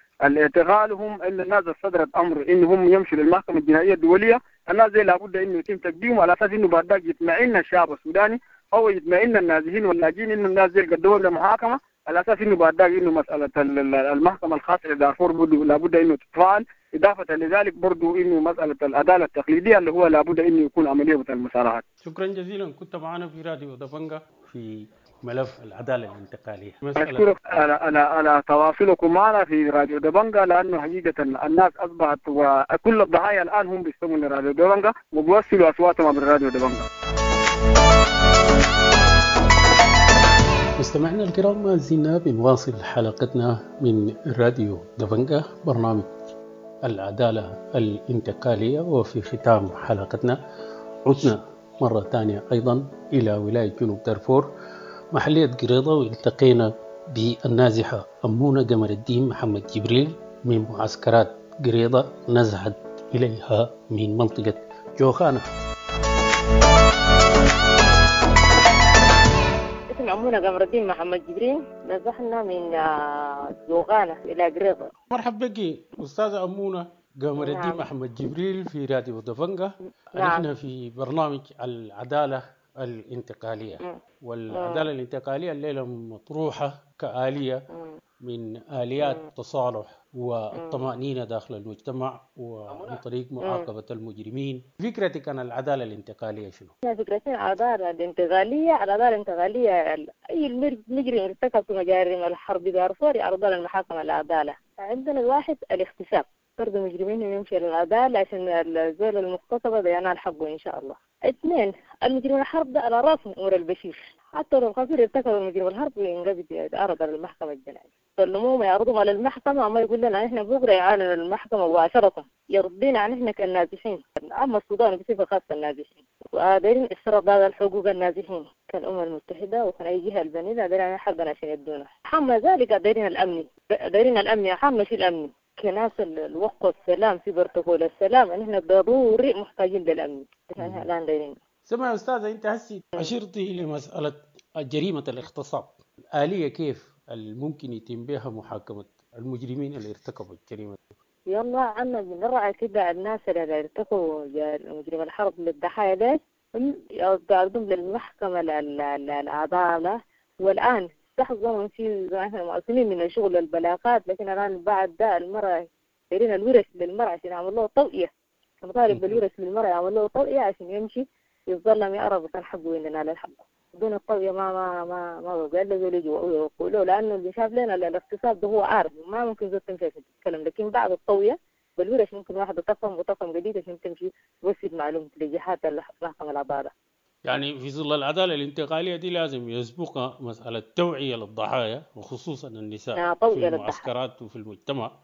الاعتقالهم، إن الناس صدرت أمر إنهم يمشوا للمحكمة الجنائية الدولية، الناس زي لابد إنه يتم تقديمهم على أساس إنه بعد ذلك يطمئن الشعب السوداني أو يطمئن النازحين واللاجئين إنه الناس زي قدموا لمحاكمة، على أساس إنه بعد ذلك إنه مسألة المحكمة الخاصة لدارفور لابد إنه تتفعل. إضافة لذلك برضو إنه مسألة العدالة التقليدية اللي هو لابد إنه يكون عملية المسارعات. شكرا جزيلا، كنت معنا في راديو دبنجة في ملف العدالة الانتقالية. أشكرك على تواصلكم معنا في راديو دبنجة، لأنه حقيقة الناس أصبحت وكل الضحايا الآن هم بيستمعوا لراديو دبنجة وبيوصلوا أصواتهم بالراديو دبنجة. مستمعينا الكرام، ما زلنا بنواصل حلقتنا من راديو دبنجة برنامج العدالة الانتقالية، وفي ختام حلقتنا عدنا مرة ثانية أيضا إلى ولاية جنوب دارفور محلية قريضة، والتقينا بالنازحة أمونة قمر الدين محمد جبريل من معسكرات قريضة نزحت إليها من منطقة جوخانة. اسمي أمونة قمر الدين محمد جبريل، نزحنا من جوخانة إلى قريضة. مرحبا بك أستاذة أمونة قمر الدين محمد جبريل في راديو دبنجة. نحن في برنامج العدالة الانتقالية، والعدالة الانتقالية الليلة مطروحة كآلية من آليات التصالح والطمأنينة داخل المجتمع وعن طريق معاقبة المجرمين. فكرتك عن العدالة الانتقالية شنو؟ فكرتي العدالة الانتقالية أي مجرم ارتكب في مجارم الحرب دارفور يعرض للمحاكمة العدالة. عندنا واحد الاغتصاب، فرد مجرمين يمشي للعدالة عشان الزول المغتصبة ده ينال حقه إن شاء الله. 2 المجرم الحرب ده على رأس أمور البشير، حتى لو الخطير ارتكب المجرم الحرب ينقبض يتعرض للمحكمة الجنائية. فاللموم يعرضهم على المحكمة وما يقول لنا إحنا بكرة يعلن المحكمة مباشرة، يرضينا عن إحنا كالنازحين. أما السودان بصفة خاصة النازحين، ودايرين استرد هذا الحقوق النازحين كالأمم المتحدة وكان أي جهة البنية دايرين حقنا عشان يدونا. حمى ذلك دايرين الأمن حمى شيء الأمن كناس الوقت والسلام في بروتوكول السلام، ان احنا ضروري محتاجين للامن. احنا الان دايرين. سمع يا استاذه، انت هسي اشرتي لمساله جريمه الاغتصاب، الاليه كيف ممكن يتم بها محاكمه المجرمين اللي ارتكبوا الجريمه؟ يلا عنا بنرعى كده الناس اللي ارتكبوا مجرم الحرب للضحايا ده يعرضون للمحكمة العدالة. والآن تحظون في احنا معصومين من الشغل البلاغات، لكن الآن بعد ده المرأة دايرين الورث للمرأة عشان يعمل له توقية، نطالب بالورث للمرأة يعمل له توقية عشان يمشي يظلم يقرب كان حقه وين ينال الحق. بدون الطوية ما بقى إلا زول يجوا يقولوا، لأنه اللي شاف لنا الاغتصاب ده هو عارف ما ممكن زول تمشي تتكلم، لكن بعد الطوية بالورش ممكن واحد تفهم جديد عشان تمشي توصل معلومة لجهات المحكمة العدالة. يعني في ظل العدالة الانتقالية دي لازم يسبقها مسألة توعية للضحايا وخصوصا النساء في المعسكرات وفي المجتمع،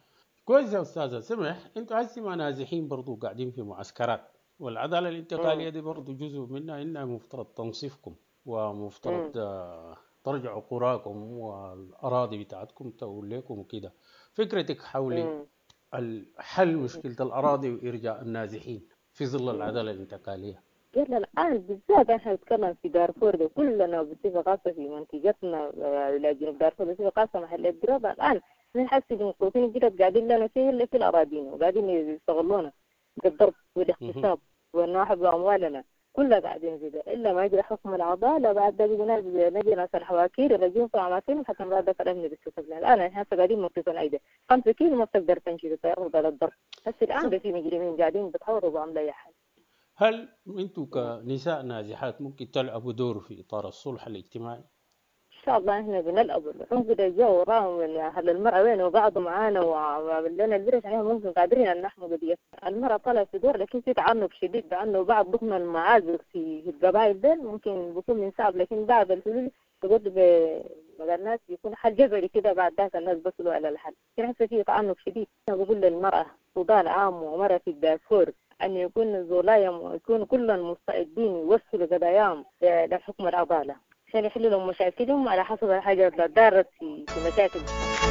كويس يا أستاذة سمح. أنتوا هسي ما نازحين برضو قاعدين في معسكرات، والعدالة الانتقالية دي برضو جزء منها إنها مفترض تنصيفكم ومفترض ترجعوا قراكم والأراضي بتاعتكم توليكم وكده. فكرتك حول الحل مشكلة الأراضي وإرجاع النازحين في ظل العدالة الانتقالية؟ يلا الآن بالذات احنا نتكلم في دارفور ده كلنا بصفة خاصة في منطقتنا جنوب دارفور بصفة خاصة محل الجراب. الآن نحس الموقوفين الجراب قاعدين لنا في الأراضين وقاعدين يستغلونا بالضرب والاغتصاب والنهب بأموالنا كلها قاعدين في ده، إلا ما يجري حكم العدالة بعد ده نجي ناس الحواكير يرجعون في أماكنهم حتى مراد فلمني بالسبب. الآن احنا قاعدين مبتسون أيده 5 كيلو ما بتقدر تمشي بتعرض على الضرب. هسه الآن ده في مجرمين قاعدين بتحاوروا بعمل أي حل. هل أنتوا كنساء نازحات ممكن تلعبوا دور في إطار الصلح الاجتماعي؟ إن شاء الله إحنا بنلعب العنف ده جا وراهم من أهل المرأة وين وقعدوا معانا وعمل لنا البرش عليهم ممكن قادرين أن نحمي قضية المرأة. طلع في دور لكن في تعنف شديد بأنه بعض ضمن المعازف في القبائل ده ممكن بيكون من صعب، لكن بعد الحلول تقول مع الناس يكون حل جذري كده بعد ذاك الناس بصلوا على الحل. كان هسه في تعنف شديد. أنا بقول للمرأة سودان عام ومرأة في الدارفور أن يكون الزولايا يكون كلهم مستعدين يوصلوا قضاياهم لحكم العدالة عشان يحلوا لهم مشاكلهم على حسب الحاجة اللي دارت في مشاكل.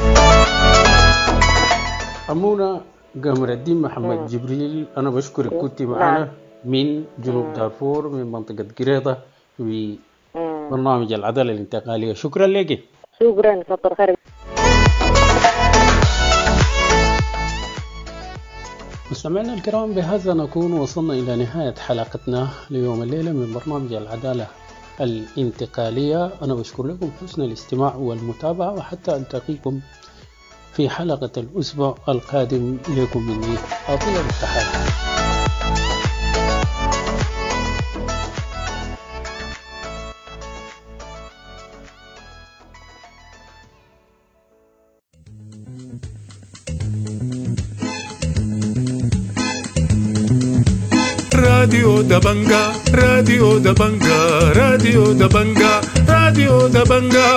أمونا قمر الدين محمد جبريل، أنا بشكرك كنت معنا من جنوب دارفور من منطقة قريضة في برنامج العدالة الانتقالية. شكرا لك. شكرا، كتر خيرك. مستمعينا الكرام، بهذا نكون وصلنا إلى نهاية حلقتنا ليوم الليلة من برنامج العدالة الانتقالية. أنا بشكر لكم حسن الاستماع والمتابعة، وحتى ألتقيكم في حلقة الأسبوع القادم. إليكم مني أطيب التحية. راديو دبنجا راديو دبنجا راديو دبنجا راديو دبنجا.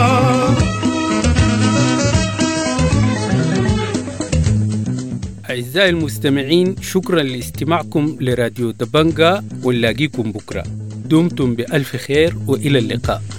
أعزائي المستمعين، شكرا لاستماعكم لراديو دبنجا، ونلاقيكم بكرة. دمتم بألف خير وإلى اللقاء.